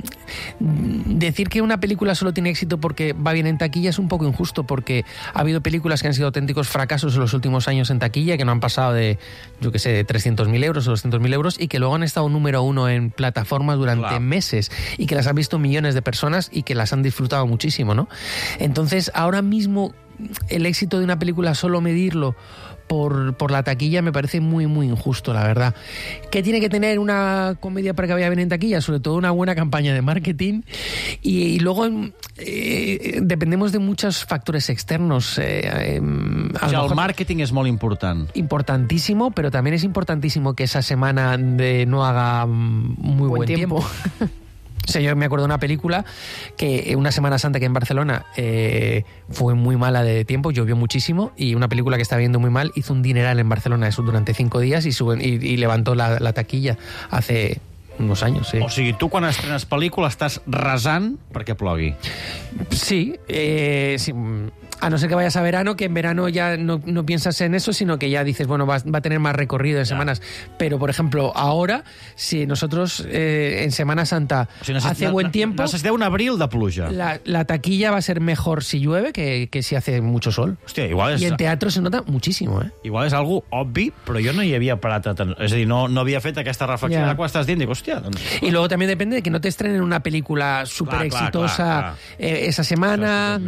decir que una película solo tiene éxito porque va bien en taquilla es un poco injusto, porque ha habido películas que han sido auténticos fracasos en los últimos años en taquilla, que no han pasado de, yo qué sé, de 300.000 euros o 200.000 euros, y que luego han estado número 1 en plataformas durante meses, y que las han visto millones de personas y que las han disfrutado muchísimo, ¿no? Entonces, ahora mismo, el éxito de una película solo medirlo por la taquilla me parece muy, muy injusto, la verdad. ¿Qué tiene que tener una comedia para que vaya bien en taquilla? Sobre todo una buena campaña de marketing, y luego dependemos de muchos factores externos. El marketing es molt important. Importantísimo, pero también es importantísimo que esa semana no haga muy buen tiempo. O sea, yo me acuerdo de una película que una Semana Santa que en Barcelona fue muy mala de tiempo, llovió muchísimo, y una película que estaba viendo muy mal hizo un dineral en Barcelona eso durante 5 días y levantó la taquilla hace unos años, sí. O sigui, tu quan estrenes pel·lícula estàs resant perquè plogui. Sí, sí. A no ser que vayas a verano, que en verano ya no piensas en eso, sino que ya dices, bueno, va a tener más recorrido de semanas. Pero, por ejemplo, ahora, si nosotros en Semana Santa hace buen tiempo... Necessitem un abril de pluja. La taquilla va a ser mejor si llueve que si hace mucho sol. Hòstia, igual és... Y en teatro se nota muchísimo, ¿eh? Igual és algo obvi, però jo no hi havia parat atenció. És a dir, no havia fet aquesta reflexió de quan estàs dient. Dic, hòstia, doncs... Y luego también depende de que no te estrenen una película súper exitosa esa semana.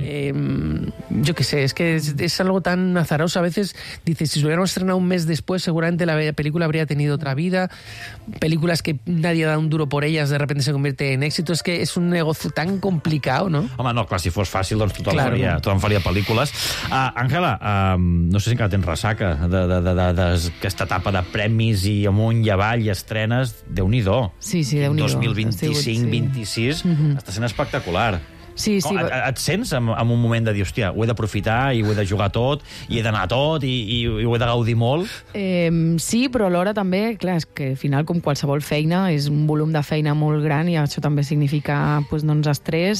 Yo qué sé, es que es algo tan azaroso. A veces dices, si se hubiéramos estrenado un mes después, seguramente la película habría tenido otra vida. Películas que nadie da un duro por ellas, de repente se convierte en éxito. Es que es un negocio tan complicado, ¿no? Home, no, clar, si fos fàcil, doncs tothom faria pel·lícules. Àngela, no sé si encara tens ressaca d'aquesta etapa de premis i amunt i avall i estrenes. Déu-n'hi-do. Sí, Déu-n'hi-do. 2025-26 està sent espectacular. Sí. Et sents en un moment de dir, hòstia, ho he d'aprofitar i ho he de jugar tot i he d'anar tot i ho he de gaudir molt? Sí, però alhora també, clar, és que al final, com qualsevol feina, és un volum de feina molt gran i això també significa doncs, estrès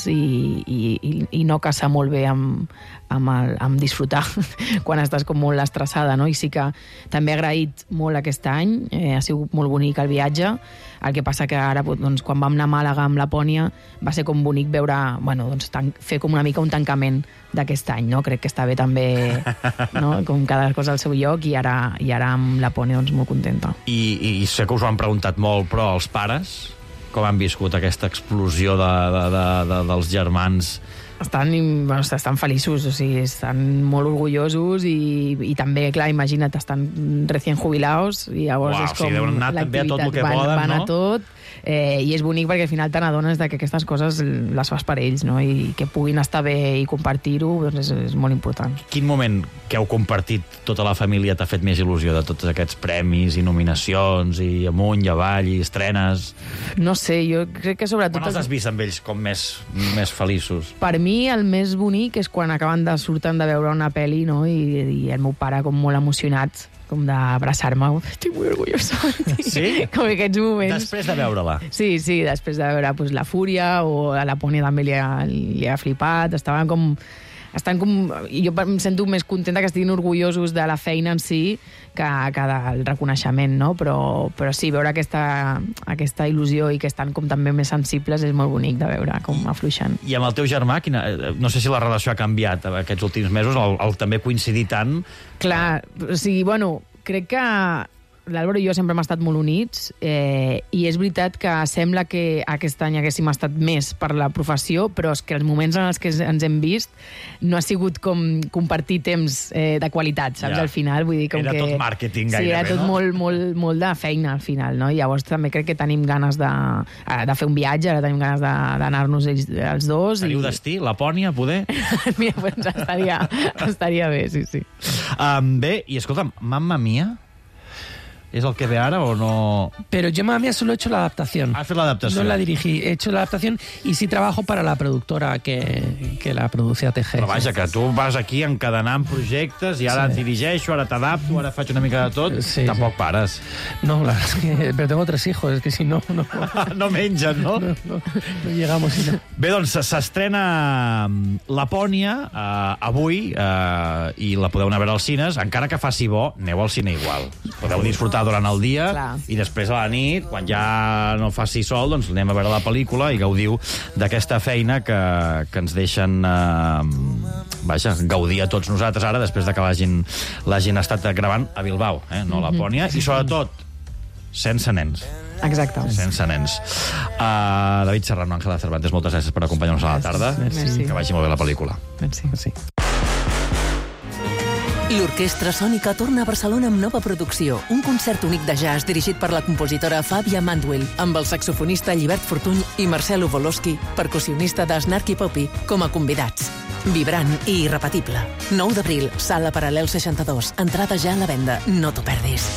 i no casa molt bé amb disfrutar quan estàs com molt estressada, no? I sí que també he agraït molt aquest any, ha sigut molt bonic el viatge, el que passa que ara, doncs, quan vam anar a Màlaga amb Lapònia, va ser com bonic veure, bueno, doncs, fer com una mica un tancament d'aquest any, no? Crec que està bé també, no? Com cada cosa al seu lloc, i ara amb Lapònia, doncs, molt contenta. I sé que us ho han preguntat molt, però els pares, com han viscut aquesta explosió dels germans? Estan feliços, o sigui, estan molt orgullosos i també, clar, imagina't, estan recient jubilados i llavors és com l'activitat, van a tot, i és bonic perquè al final te n'adones que aquestes coses les fas per ells, no? I que puguin estar bé i compartir-ho, doncs és molt important. Quin moment que heu compartit tota la família t'ha fet més il·lusió de tots aquests premis i nominacions i amunt i avall i estrenes? No sé, jo crec que sobretot... Quan els has vist amb ells com més feliços? Per mi el més bonic és quan acaben de surten de veure una pel·li, no? I el meu pare com molt emocionat, com d'abraçar-me. Estic molt orgullosa. Sí? Com aquests moments. Després de veure-la. Sí, després de veure La Fúria, o a la Pònia també li ha flipat. Estaven com jo em sento més contenta que estiguin orgullosos de la feina en si que del reconeixement, no? Però sí, veure aquesta il·lusió i que estan com també més sensibles és molt bonic de veure com afluixen. I amb el teu germà, no sé si la relació ha canviat aquests últims mesos, el també coincidir tant... Clar, o sigui, bueno, crec que l'Àlvaro i jo sempre hem estat molt units i és veritat que sembla que aquest any haguéssim estat més per la professió, però és que els moments en els que ens hem vist no ha sigut com compartir temps de qualitat, saps, al final. Vull dir, com era que... tot màrqueting gairebé, sí, era tot molt de feina al final, no? I llavors també crec que tenim ganes de fer un viatge, ara tenim ganes d'anar-nos els dos. Teniu destí? Lapònia, poder? Mira, doncs estaria bé, sí. Bé, i escolta'm, Mamma Mia... ¿Es el que ve ahora o no? Pero yo, Mamma Mia, solo he hecho la adaptación. ¿Has hecho la adaptación? No la dirigí, he hecho la adaptación y sí trabajo para la productora que la produce ATG. Però vaja, que tu vas aquí encadenant projectes i ara et dirigeixo, ara t'adapto, ara faig una mica de tot. Sí, tampoc pares. No, la verdad es que... Pero tengo 3 hijos, es que si no... No mengen, no? No llegamos i no. Bé, doncs s'estrena Lapònia avui i la podeu anar a veure als cines. Encara que faci bo, aneu al cine igual. Podeu disfrutar durant el dia. Clar. I després a la nit, quan ja no faci sol, doncs anem a veure la pel·lícula i gaudiu d'aquesta feina que ens deixen gaudir a tots nosaltres ara, després de que l'hagin estat gravant a Bilbao, no a Lapònia, i sobretot sense nens. Exacte. Sense nens. David Serrano, Ángela Cervantes, moltes gràcies per acompanyar-nos a la tarda. Merci. Que vagi molt bé la pel·lícula. Merci. L'Orquestra Sònica torna a Barcelona amb nova producció. Un concert únic de jazz dirigit per la compositora Fàbia Mandwell, amb el saxofonista Llibert Fortuny i Marcelo Volosky, percussionista de Snarky Puppy, com a convidats. Vibrant i irrepetible. 9 d'abril, Sala Paral·lel 62. Entrada ja a la venda. No t'ho perdis.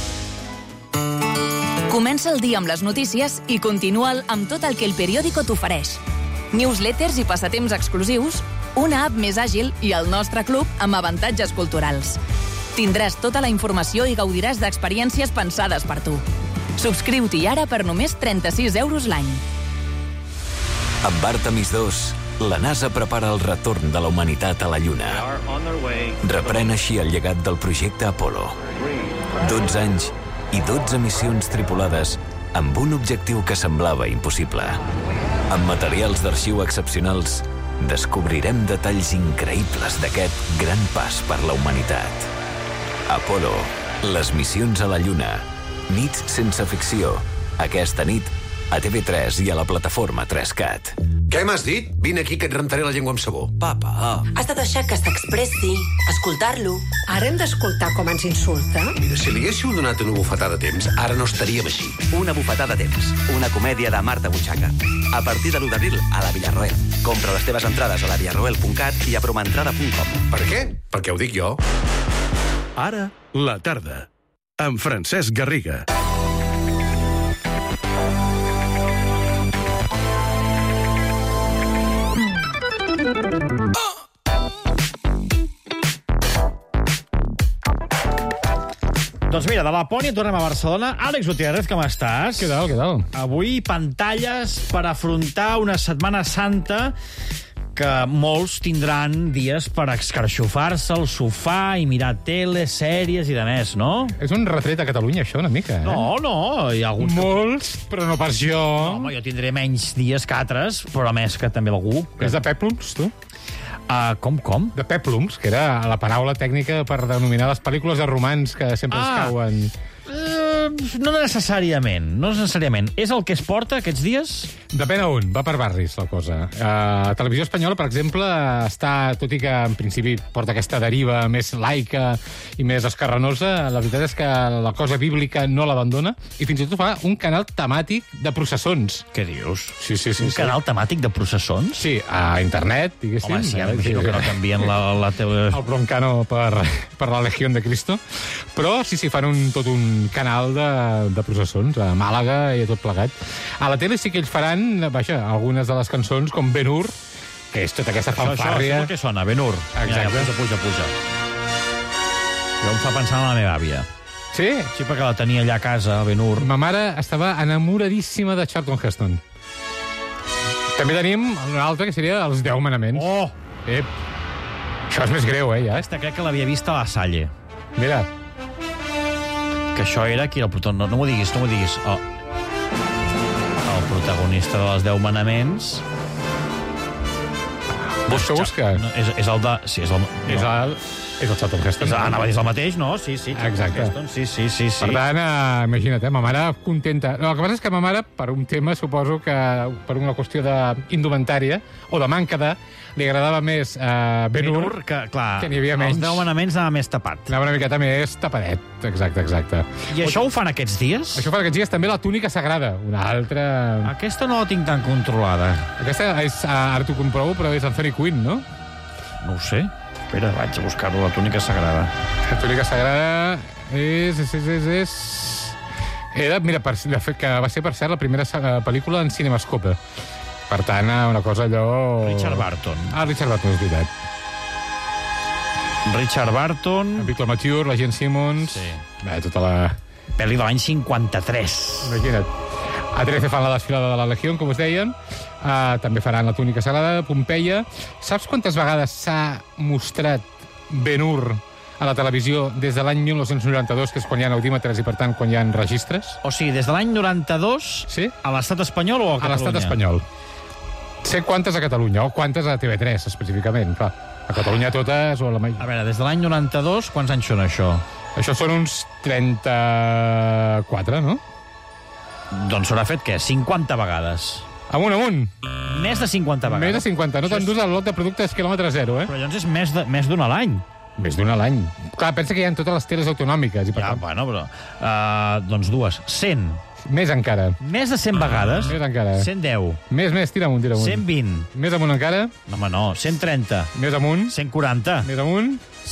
Comença el dia amb les notícies i continua'l amb tot el que el periòdico t'ofereix. Newsletters i passatemps exclusius, una app més àgil i el nostre club amb avantatges culturals. Tindràs tota la informació i gaudiràs d'experiències pensades per tu. Subscriu-t'hi ara per només 36 euros l'any. Amb Artemis 2, la NASA prepara el retorn de la humanitat a la Lluna. Reprèn així el llegat del projecte Apollo. 12 anys i 12 missions tripulades amb un objectiu que semblava impossible. Amb materials d'arxiu excepcionals, descobrirem detalls increïbles d'aquest gran pas per la humanitat. Apollo, les missions a la Lluna. Nits sense ficció. Aquesta nit, a TV3 i a la plataforma 3CAT. Què m'has dit? Vine aquí que et rentaré la llengua amb sabó. Papa. Has de deixar que s'expressi, escoltar-lo. Ara hem d'escoltar com ens insulta? Mira, si li haguéssiu donat una bufetada a temps, ara no estaríem així. Una bufetada a temps. Una comèdia de Marta Butxaca. A partir de l'1 d'abril, a la Villarroel. Compra les teves entrades a lavillarroel.cat i a promentrada.com. Per què? Perquè ho dic jo. Ara, la tarda. Amb Francesc Garriga. Doncs mira, de Lapònia tornem a Barcelona. Àlex Gutiérrez, com estàs? Què tal? Avui pantalles per afrontar una Setmana Santa que molts tindran dies per escarxofar-se al sofà i mirar tele, sèries i de més, no? És un retret a Catalunya, això, una mica, No, hi ha alguns... Molts, però no pas jo. Home, jo tindré menys dies que altres, però més que també algú. És de pèplums, tu? Com? De pèplums, que era la paraula tècnica per denominar les pel·lícules de romans que sempre ens cauen... No necessàriament. És el que es porta aquests dies? Depèn on, va per barris la cosa. A Televisió Espanyola, per exemple, està, tot i que en principi porta aquesta deriva més laica i més escarrenosa, la veritat és que la cosa bíblica no l'abandona i fins i tot fa un canal temàtic de processons. Què dius? Sí. Un canal temàtic de processons? Sí, a internet, diguéssim. Home, sí, imagino que no canvien la teva... El broncano per la Legión de Cristo. Però sí, fan tot un canal de processons a Màlaga i tot plegat. A la tele sí que ells faran, algunes de les cançons com Ben-Hur, que és tota aquesta fanfàrria. Això és el que sona, Ben-Hur. Exacte. Puja. Jo em fa pensar en la meva àvia. Sí? Sí, perquè la tenia allà a casa, Ben-Hur. Ma mare estava enamoradíssima de Charlton Heston. També tenim un altre que seria Els 10 manaments. Oh! Això és més greu, ja. Aquesta crec que l'havia vist a la Salle. Mira. Que això era qui era el protagonista. No m'ho diguis. El protagonista de les 10 manaments... Busca. No, és el de... Sí, és el... És el Charlton Heston. Anava a dir el mateix, no? Sí. Exacte. Heston, sí. Per tant, imagina't, ma mare contenta. No, el que passa és que ma mare, per un tema, suposo que per una qüestió d'indumentària o de manca de, li agradava més Ben-Hur, que n'hi havia menys. Els 10 manaments anava més tapat. Anava una miqueta més tapadet, exacte. I això ho fan aquests dies? Això ho fan aquests dies. També la túnica sagrada, una altra... Aquesta no la tinc tan controlada. Aquesta és, ara t'ho comprovo, però és Anthony Quinn, no? No ho sé. Espera, vaig a buscar-ho, la túnica sagrada. La túnica sagrada és... Mira, que va ser, per cert, la primera pel·lícula en Cinemascope. Per tant, una cosa allò... Richard Barton. Richard Barton, és veritat. Richard Barton... Victor Mature, la Gene Simmons... Sí. Tota la... Pel·li de l'any 53. Imagina't. A 13 fan la desfilada de la Legión, com us deien. També faran la túnica sagrada, Pompeia. Saps quantes vegades s'ha mostrat Ben-Hur a la televisió des de l'any 1992, que és quan hi ha audímetres i, per tant, quan hi ha registres? O sigui, des de l'any 92 sí? A l'estat espanyol o a Catalunya? A l'estat espanyol. Sé quantes a Catalunya, o quantes a TV3, específicament. Clar, a Catalunya totes o a la majoria. A veure, des de l'any 92, quants anys són això? Això són uns 34, no? Doncs s'haurà fet, què? 50 vegades. Amunt. Més de 50 vegades. Més de 50. No t'endús el lot de productes quilòmetre zero, Però llavors és més d'una a l'any. Més d'una a l'any. Clar, pensa que hi ha totes les teles autonòmiques. I per tant... Bueno, però... doncs dues. 100. Més encara. Més de 100 vegades. Més encara. 110. Més, tira amunt. 120. Més amunt encara. No, home, no. 130. Més amunt. 140. Més amunt.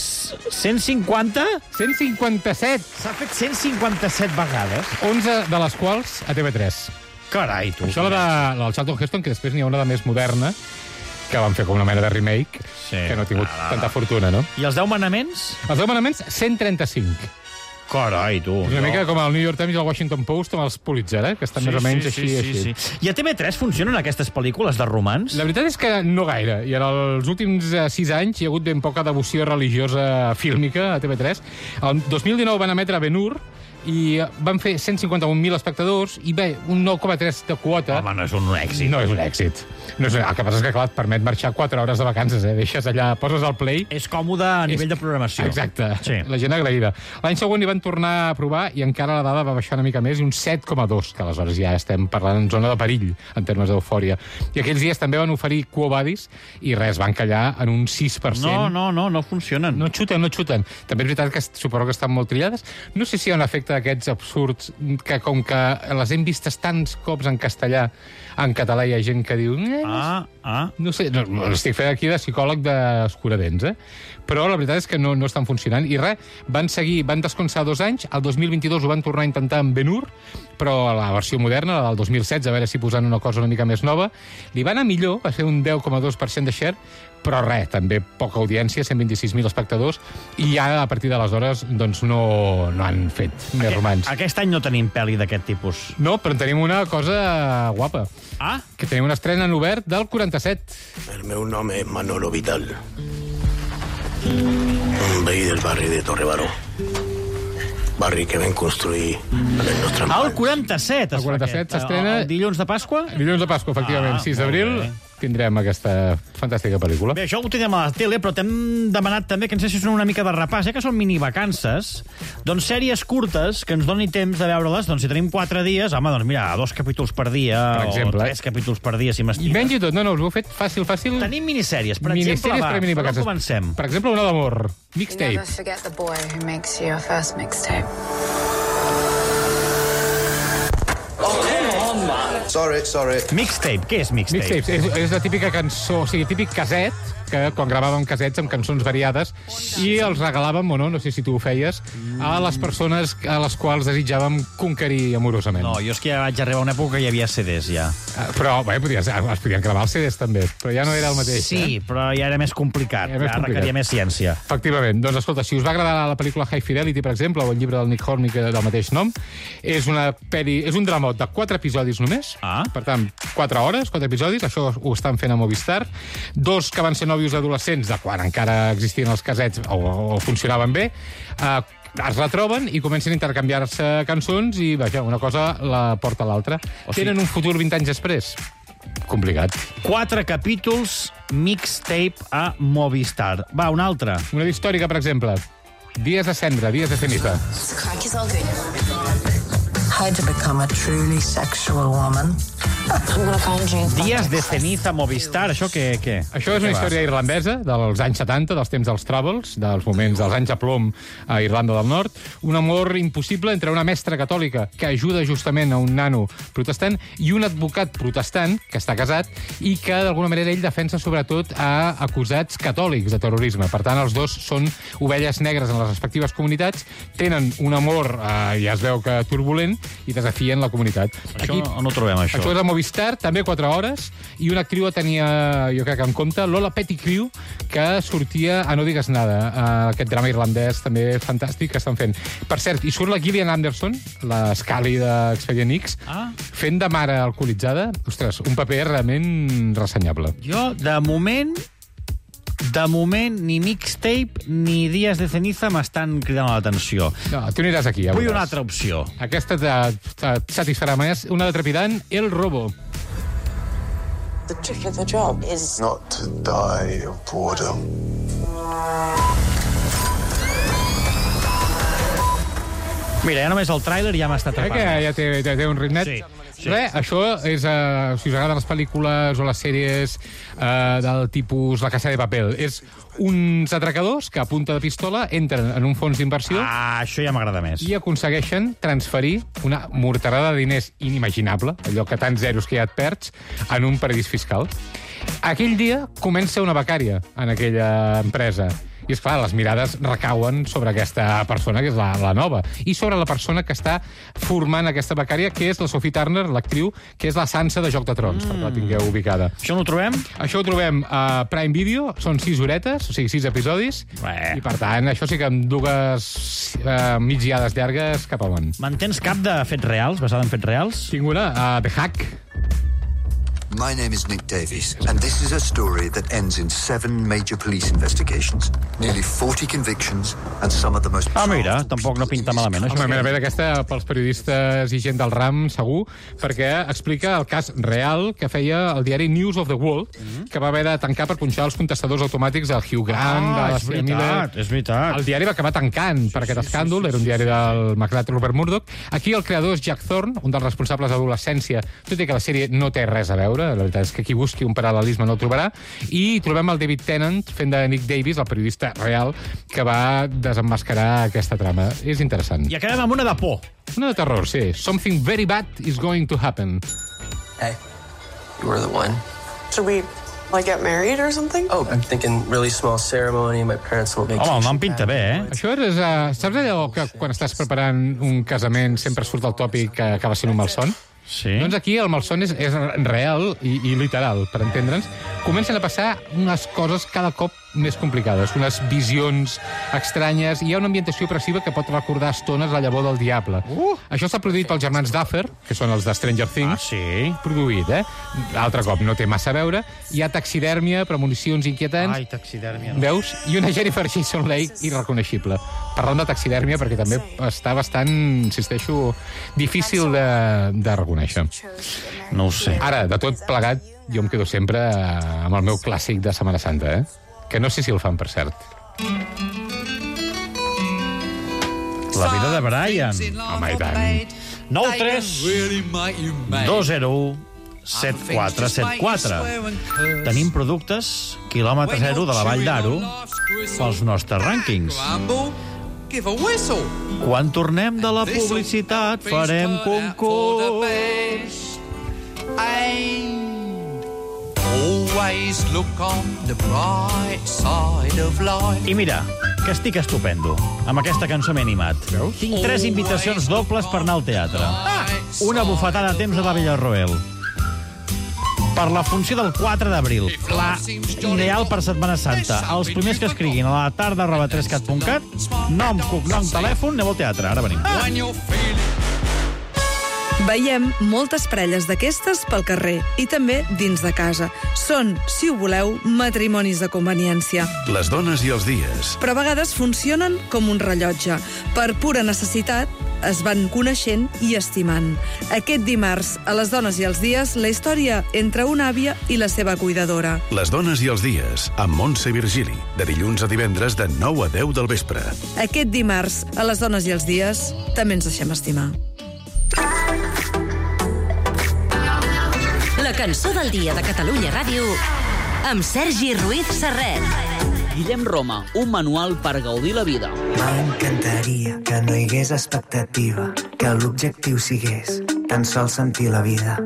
150? 157. S'ha fet 157 vegades. 11 de les quals a TV3. Carai, tu. Això del Charlton Heston, que després n'hi ha una de més moderna, que van fer com una mena de remake, que no ha tingut tanta fortuna, no? I els 10 manaments? Els 10 manaments, 135. Carai, tu. Una mica com el New York Times i el Washington Post amb els Pulitzer, que estan més o menys així. I a TV3 funcionen aquestes pel·lícules de romans? La veritat és que no gaire. I en els últims 6 anys hi ha hagut ben poca devoció religiosa fílmica a TV3. El 2019 van emetre Ben-Hur, i van fer 151.000 espectadors i bé, un 9,3 de quota. Home, no és un èxit. No és un èxit. El que passa és que, clar, et permet marxar 4 hores de vacances, Deixes allà, poses el play... És còmode a nivell de programació. Exacte. Sí. La gent agraïda. L'any següent hi van tornar a provar i encara la dada va baixar una mica més i un 7,2, que aleshores ja estem parlant en zona de perill, en termes d'eufòria. I aquells dies també van oferir Quo Vadis i res, van callar en un 6%. No funcionen. No xuten. També és veritat que suposo que estan molt trillades. No sé si hi ha un efecte d'aquests absurds que com que les hem vistes tants cops en castellà, en català hi ha gent que diu... No sé, no estic fent aquí de psicòleg d'escuradents, però la veritat és que no estan funcionant. I res, van descansar 2 anys, el 2022 ho van tornar a intentar amb Ben-Hur, però la versió moderna, la del 2016, a veure si posant una cosa una mica més nova, li va anar millor, va ser un 10,2% de share, però res, també poca audiència, 126.000 espectadors, i ja a partir d'aleshores doncs no han fet més romans. Aquest any no tenim pel·li d'aquest tipus. No, però en tenim una cosa guapa. Que tenim una estrena en obert del 47. El meu nom és Manolo Vidal. Un veí del barri de Torre Baró. Barri que vam construir en el nostre El 47 El 47 s'estrena... El dilluns de Pasqua? Dilluns de Pasqua, efectivament. 6 d'abril tindrem aquesta fantàstica pel·lícula. Bé, això ho tindrem a la tele, però t'hem demanat també que ens deixis una mica de repàs, que són minivacances, doncs sèries curtes que ens doni temps de veure-les, doncs si tenim 4 dies, home, doncs mira, 2 capítols per dia, per exemple, o 3 capítols per dia, si m'estimes. I menys i tot, no, us ho he fet fàcil. Tenim minissèries, per exemple, va, per on comencem? Per exemple, una d'amor, Mixtape. Never forget the boy who makes you your first mixtape. Sorry. Mixtape, què és Mixtape? Mixtape és la típica cançó, o sigui, típic caset, que quan gravàvem casets amb cançons variades i els regalàvem, o no sé si tu ho feies, a les persones a les quals desitjàvem conquerir amorosament. No, jo és que ja vaig arribar a una època que hi havia CDs, ja. Però, bé, es podien gravar els CDs també, però ja no era el mateix. Sí, però ja era més complicat, ja requeria més ciència. Efectivament. Doncs, escolta, si us va agradar la pel·lícula High Fidelity, per exemple, o el llibre del Nick Hornby del mateix nom, és un dramot de 4 episodis només, Per tant, 4 hores, 4 episodis, això ho estan fent a Movistar. 2 que van ser nòvios adolescents de quan encara existien els casets o funcionaven bé, es retroben i comencen a intercanviar-se cançons i, vaja, una cosa la porta a l'altra. Tenen un futur 20 anys després. Complicat. 4 capítols mixtape a Movistar. Va, un altre. Una històrica, per exemple. Dies de cendra, dies de ceniza. How to become a truly sexual woman. Dies de ceniza Movistar, això què? Això és una història irlandesa dels anys 70, dels temps dels Troubles, dels moments dels anys de plom a Irlanda del Nord. Un amor impossible entre una mestra catòlica que ajuda justament a un nano protestant i un advocat protestant que està casat i que, d'alguna manera, ell defensa sobretot a acusats catòlics de terrorisme. Per tant, els dos són ovelles negres en les respectives comunitats, tenen un amor, ja es veu que turbulent, i desafien la comunitat. Aquí, on ho trobem, això? Això és a Movistar, també 4 hores, i una actriu tenia, jo crec que en compte, Lola Pettigrew, que sortia a No digues nada, aquest drama irlandès també fantàstic que estan fent. Per cert, hi surt la Gillian Anderson, la Scully d'Expedient X, fent de mare alcoholitzada. Ostres, un paper realment ressenyable. Jo, de moment, ni mixtape ni dies de ceniza m'estan cridant l'atenció. No, tu aniràs aquí, ja Vull veuràs. una altra opció. Aquesta et satisfarà més. Una de trepidant, El Robo. The trick of the job is Not to die of boredom. Mira, ja només el tràiler ja m'està atrapant. Que ja té un ritmet? Sí. Res, això és, si us agraden les pel·lícules o les sèries del tipus La Casa de Papel, és uns atracadors que a punta de pistola entren en un fons d'inversió això ja m'agrada més. I aconsegueixen transferir una morterada de diners inimaginable, allò que tants zeros que ja et perds, en un paradís fiscal. Aquell dia comença una becària en aquella empresa. I, esclar, les mirades recauen sobre aquesta persona, que és la nova, i sobre la persona que està formant aquesta becària, que és la Sophie Turner, l'actriu, que és la Sansa de Joc de Trons, perquè la tingueu ubicada. Això on ho trobem? Això ho trobem a Prime Video, són 6 horetes, o sigui, 6 episodis, i, per tant, això sí que amb 2 migdiades llargues cap amunt. Me'n tens cap de fets reals, basada en fets reals? Tinc una, The Hack. My name is Nick Davies, and this is a story that ends in 7 major police investigations, nearly 40 convictions, and some of the most... Mira, tampoc no pinta malament, això. Home, mira, aquesta pels periodistes i gent del RAM, segur, perquè explica el cas real que feia el diari News of the World, que va haver de tancar per punxar els contestadors automàtics del Hugh Grant, de la Sienna Miller. És veritat. El diari va acabar tancant per aquest escàndol, era un diari del magnat Rupert Murdoch. Aquí el creador és Jack Thorne, un dels responsables d'adolescència, tot i que la sèrie no té res a veure, la veritat és que qui busqui un paral·lelisme no el trobarà, i trobem el David Tennant fent de Nick Davies, el periodista real, que va desemmascarar aquesta trama. És interessant. I acabem amb una de por. Una de terror, sí. Something very bad is going to happen. Hey, you were the one. Should we, get married or something? Oh, I'm thinking really small ceremony, my parents will make... Home, el nom pinta bé, Això és... saps allò que quan estàs preparant un casament sempre surt el tòpic que acaba sent un malson? Sí. Doncs aquí el malson és real i literal, per entendre'ns. Comencen a passar unes coses cada cop més complicades, unes visions estranyes, i hi ha una ambientació opressiva que pot recordar a estones la llavor del diable. Això s'ha produït pels germans Duffer, que són els de Stranger Things. Sí. Produït, Altre cop, no té massa a veure. Hi ha taxidermia, premonicions inquietants. Ai, taxidermia. Veus? I una Jennifer Jason Leigh irreconeixible. Parlant de taxidermia, perquè també està bastant, insisteixo, difícil de reconèixer. No ho sé. Ara, de tot plegat, jo em quedo sempre amb el meu clàssic de Setmana Santa, que no sé si el fan, per cert. La vida de Brian. Home, i tant. 9 3 2 0 7 4 7 4. Tenim productes quilòmetre zero de la Vall d'Aro pels nostres rànquings. Quan tornem de la publicitat farem concurs. Always look on the bright side of life. I mira, que estic estupendo. Amb aquesta cançó m'he animat. Tinc 3 invitacions dobles per anar al teatre. Una bufetada a temps a la Villarroel. Per la funció del 4 d'abril. La ideal per Setmana Santa. Els primers que escriguin a la tarda@3cat.cat, nom, cognom, telèfon, aneu al teatre. Ara venim. Veiem moltes parelles d'aquestes pel carrer i també dins de casa. Són, si ho voleu, matrimonis de conveniència. Les dones i els dies. Però a vegades funcionen com un rellotge. Per pura necessitat, es van coneixent i estimant. Aquest dimarts, a Les dones i els dies, la història entre una àvia i la seva cuidadora. Les dones i els dies, amb Montse Virgili, de dilluns a divendres de 9 a 10 del vespre. Aquest dimarts, a Les dones i els dies, també ens deixem estimar. La cançó del dia de Catalunya Ràdio amb Sergi Ruiz Serret. Guillem Roma, un manual per gaudir la vida. M'encantaria que no hi hagués expectativa, que l'objectiu sigués tan sols sentir la vida.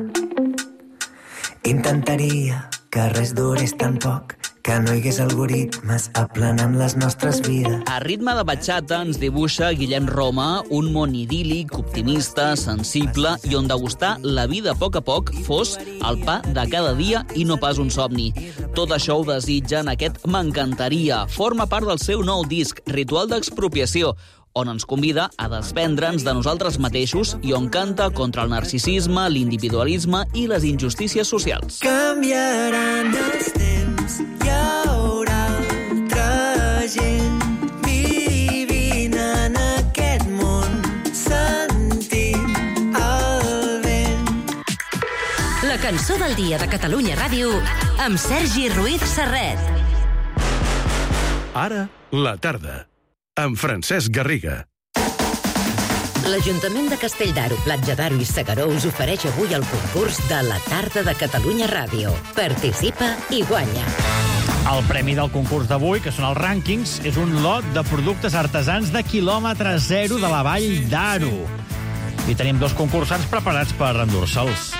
Intentaria que res durés tan poc, que no hi hagués algoritmes aplanant les nostres vides. A ritme de batxata ens dibuixa Guillem Roma un món idíl·lic, optimista, sensible i on degustar la vida a poc fos el pa de cada dia i no pas un somni. Tot això ho desitja en aquest M'encantaria. Forma part del seu nou disc, Ritual d'expropiació, on ens convida a desprendre'ns de nosaltres mateixos i on canta contra el narcisisme, l'individualisme i les injustícies socials. Canviaran els temps, hi haurà altra gent vivint en aquest món, sentint el vent. La cançó del dia de Catalunya Ràdio amb Sergi Ruiz Serret. Ara, la tarda, amb Francesc Garriga. L'Ajuntament de Castelldaro, Platja d'Aro i Segaró us ofereix avui el concurs de la tarda de Catalunya Ràdio. Participa i guanya. El premi del concurs d'avui, que són els rànquings, és un lot de productes artesans de quilòmetre zero de la Vall d'Aro. I tenim dos concursants preparats per endur-se'ls.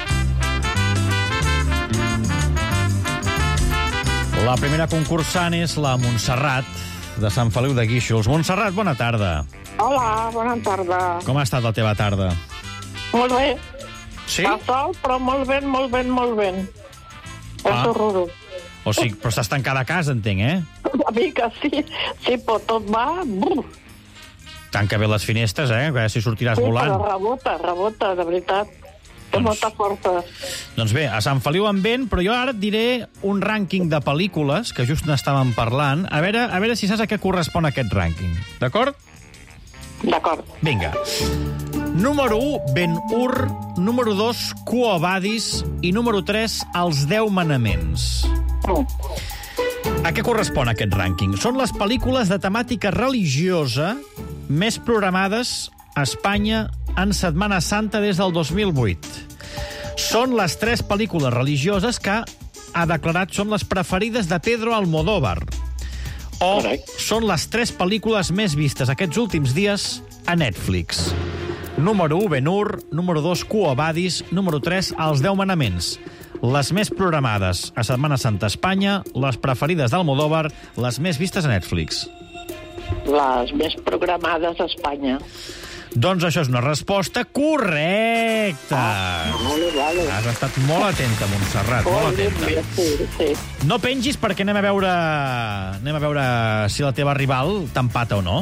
La primera concursant és la Montserrat, de Sant Feliu de Guíxols. Montserrat, bona tarda. Hola, bona tarda. Com ha estat la teva tarda? Molt bé. Sí? Fa sol, però molt ben, molt ben, molt ben. És horrorós. O sigui, però estàs tancada a casa, entenc, eh? Una mica, sí. Sí, però tot va... Tanca bé les finestres, eh? A veure si sortiràs volant. Sí, però rebota, de veritat. Té molta força. Doncs bé, a Sant Feliu en vent, però jo ara et diré un rànquing de pel·lícules, que just n'estàvem parlant, a veure si saps a què correspon aquest rànquing. D'acord? D'acord. Vinga. Número 1, Ben-Hur. Número 2, Quo Vadis. I número 3, Els 10 manaments. A què correspon aquest rànquing? Són les pel·lícules de temàtica religiosa més programades a Espanya en Setmana Santa des del 2008. Són les 3 pel·lícules religioses que ha declarat són les preferides de Pedro Almodóvar. O són les 3 pel·lícules més vistes aquests últims dies a Netflix. Número 1, Ben-Hur. Número 2, Quo Vadis. Número 3, Els 10 manaments. Les més programades a Setmana Santa a Espanya, les preferides d'Almodóvar, les més vistes a Netflix. Les més programades a Espanya. Doncs això és una resposta correcta. Vale. Has estat molt atenta, Montserrat, molt atenta. Sí. No pengis perquè anem a veure si la teva rival t'empata o no.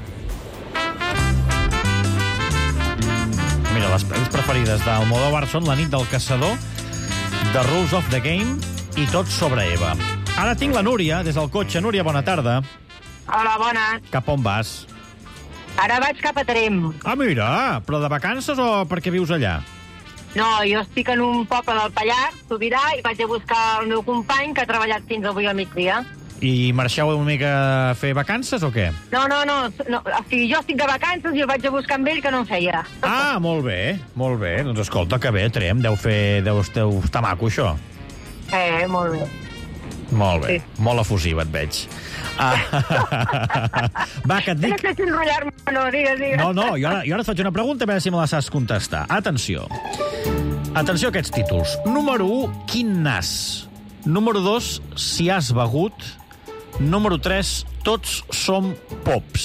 Mira, les pel·lis preferides d'Almodóvar són La nit del caçador, The Rules of the Game i Tot sobre Eva. Ara tinc la Núria, des del cotxe. Núria, bona tarda. Hola, bona. Cap on vas? Ara vaig cap a Tremp. Ah, mira, però de vacances o perquè vius allà? No, jo estic en un poble del Pallars, Sobirà, i vaig a buscar el meu company que ha treballat fins avui al migdia. I marxeu una mica a fer vacances o què? No, o sigui, jo estic de vacances i el vaig a buscar amb ell que no en feia. Ah, molt bé. Doncs escolta, que bé, Tremp, deu estar maco, això. Molt bé. Molt bé, sí. Molt efusiva et veig. Va, que et dic... No sé si enrotllar-me o no, digues. No, jo ara et faig una pregunta, a veure si me la saps contestar. Atenció a aquests títols. Número 1, quin nas? Número 2, si has begut. Número 3, tots som pops.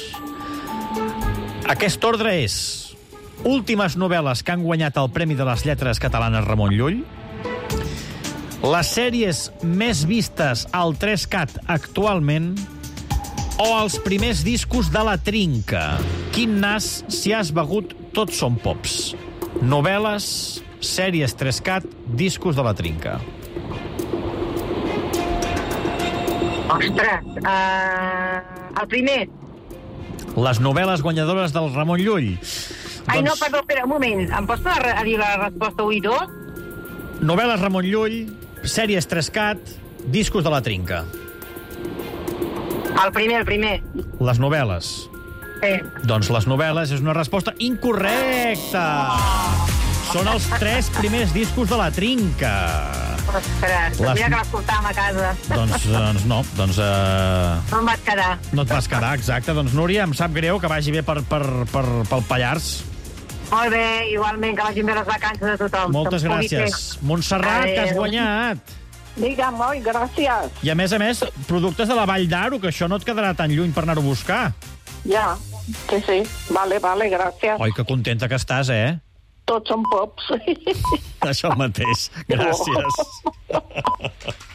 Aquest ordre és últimes novel·les que han guanyat el Premi de les Lletres Catalanes Ramon Llull, les sèries més vistes al 3CAT actualment o els primers discos de La Trinca. Quin nas, si has begut, tots són pops. Novel·les, sèries 3CAT, discos de la trinca. Ostres, el primer. Les novel·les guanyadores del Ramon Llull. Ai, no, perdó, espera, un moment. Em pots tornar a dir la resposta 1 i 2? Novel·les Ramon Llull, sèries 3CAT, discos de la trinca. El primer. Les novel·les. Sí. Doncs les novel·les és una resposta incorrecta. Són els 3 primers discos de la trinca. Ostres, mira que l'escoltàvem a casa. Doncs no. No em vaig quedar. No et vas quedar, exacte. Doncs, Núria, em sap greu que vagi bé pel Pallars. Molt bé, igualment, que vagin bé les vacances de tothom. Moltes gràcies. Montserrat, que has guanyat. Digue'm, oi, gràcies. I, a més, productes de la Vall d'Aro, que això no et quedarà tan lluny per anar-ho a buscar. Ja, sí. Vale, gràcies. Oi, que contenta que estàs, eh? Tots són pops. Això mateix. Gràcies.